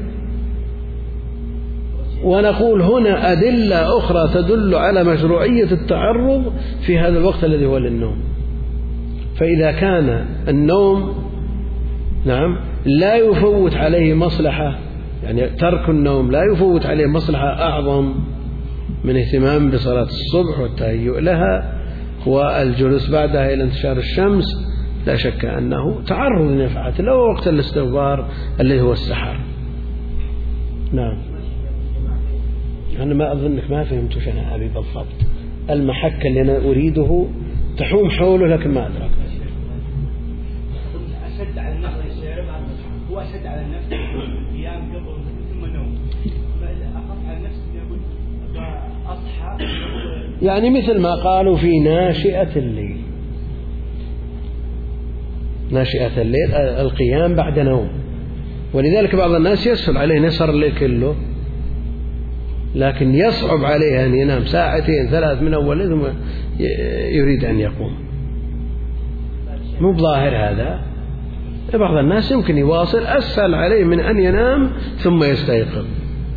ونقول هنا أدلة أخرى تدل على مشروعية التعرض في هذا الوقت الذي هو للنوم. فإذا كان النوم نعم لا يفوت عليه مصلحة، يعني ترك النوم لا يفوت عليه مصلحة أعظم من اهتمام بصلاة الصبح والتهيؤ لها والجلوس بعدها إلى انتشار الشمس، لا شك أنه تعرض لنفعات له وقت الاستغفار الذي هو السحر. نعم. أنا ما أظنك ما فهمتش أنا أبي بالضبط المحك اللي أنا أريده تحوم حوله، لكن ما أدرك. أشد على النفس هو أشد على النفس قيام قبل ثم نوم، أخف على النفس يقول أصحى. يعني مثل ما قالوا في ناشئة الليل، ناشئة الليل القيام بعد نوم، ولذلك بعض الناس يسهل عليه نسهر الليل كله لكن يصعب عليه أن ينام ساعتين 3 من أول ثم يريد أن يقوم، مو بظاهر هذا. بعض الناس يمكن يواصل، أسهل عليه من أن ينام ثم يستيقظ.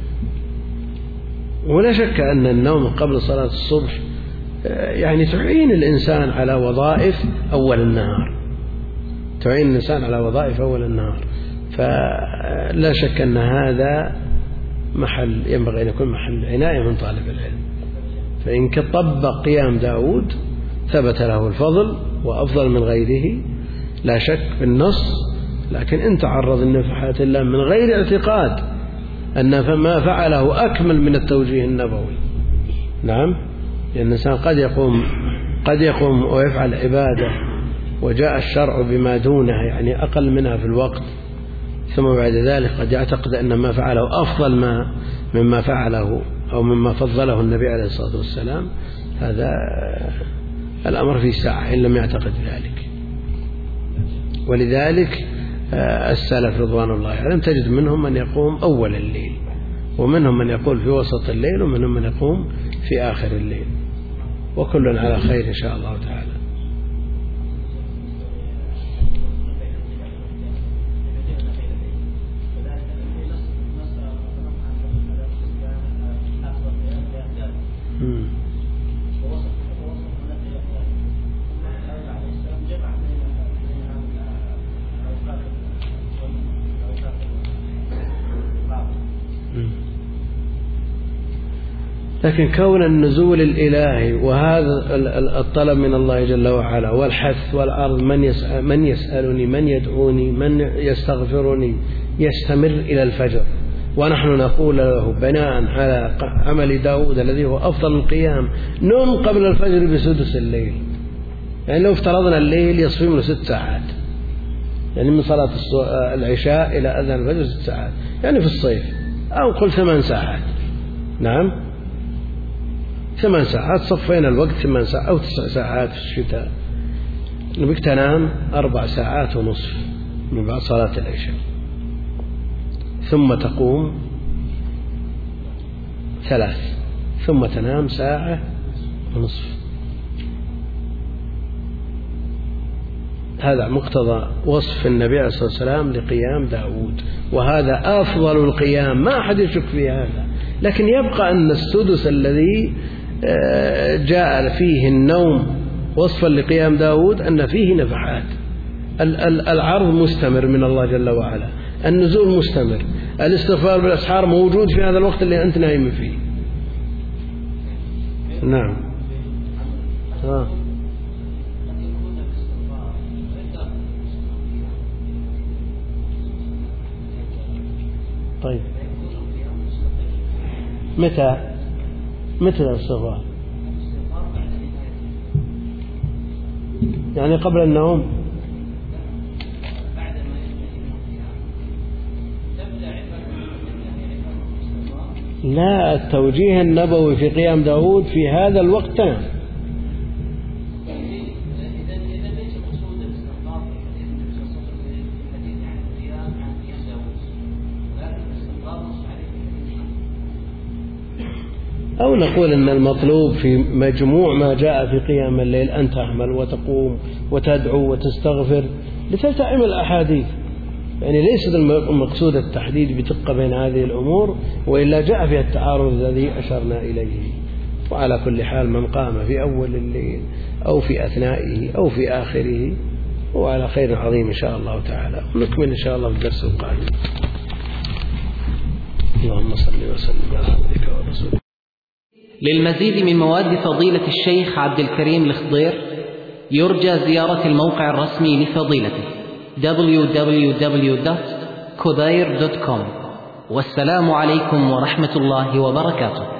ولا شك أن النوم قبل صلاة الصبح يعني تعين الإنسان على وظائف أول النهار، تعين الإنسان على وظائف أول النهار. فلا شك أن هذا محل ينبغي أن يكون محل عناية من طالب العلم. فإن طبق قيام داود ثبت له الفضل وأفضل من غيره لا شك بالنص، لكن إن تعرض لنفحات الله من غير اعتقاد أن ما فعله أكمل من التوجيه النبوي. نعم، لأن الإنسان قد يقوم ويفعل عبادة وجاء الشرع بما دونه يعني أقل منها في الوقت، ثم بعد ذلك قد يعتقد أن ما فعله أفضل مما فعله أو مما فضله النبي عليه الصلاة والسلام. هذا الأمر في ساعة إن لم يعتقد ذلك. ولذلك السلف رضوان الله عليهم تجد منهم من يقوم أول الليل، ومنهم من يقول في وسط الليل، ومنهم من يقوم في آخر الليل، وكل على خير إن شاء الله تعالى. لكن كون النزول الإلهي وهذا الطلب من الله جل وعلا والحث والعرض، من يسألني، من يدعوني، من يستغفرني، يستمر إلى الفجر، ونحن نقول له بناء على عمل داود الذي هو أفضل القيام نم قبل الفجر بسدس الليل. يعني لو افترضنا الليل يصفي منه 6 ساعات، يعني من صلاة العشاء إلى أذان الفجر 6 ساعات، يعني في الصيف، أو قل 8 ساعات. نعم 8 ساعات، صفينا الوقت 8 ساعات أو 9 ساعات في الشتاء، نبيك تنام 4 ساعات ونصف من بعد صلاة العشاء، ثم تقوم 3، ثم تنام 1 ساعة ونصف. هذا مقتضى وصف النبي عليه الصلاة والسلام لقيام داود، وهذا أفضل القيام، ما أحد يشك في هذا. لكن يبقى أن السدس الذي جاء فيه النوم وصفا لقيام داود أن فيه نفحات، العرض مستمر من الله جل وعلا، النزول مستمر، الاستغفار بالأسحار موجود في هذا الوقت اللي أنت نايم فيه. نعم طيب متى الاستغفار؟ يعني قبل النوم؟ لا، التوجيه النبوي في قيام داود في هذا الوقت تنام. أو نقول أن المطلوب في مجموع ما جاء في قيام الليل أن تعمل وتقوم وتدعو وتستغفر لتلتئم الأحاديث، يعني ليس المقصود التحديد بدقة بين هذه الأمور، وإلا جاء فيها التعارض الذي أشرنا إليه. وعلى كل حال من قام في أول الليل أو في أثنائه أو في آخره هو على خير عظيم إن شاء الله تعالى. ونكمل إن شاء الله في الدرس القادم. اللهم صل وسلم على عبدك ورسولك. للمزيد من مواد فضيلة الشيخ عبد الكريم الخضير يرجى زيارة الموقع الرسمي لفضيلته www.khudair.com. والسلام عليكم ورحمة الله وبركاته.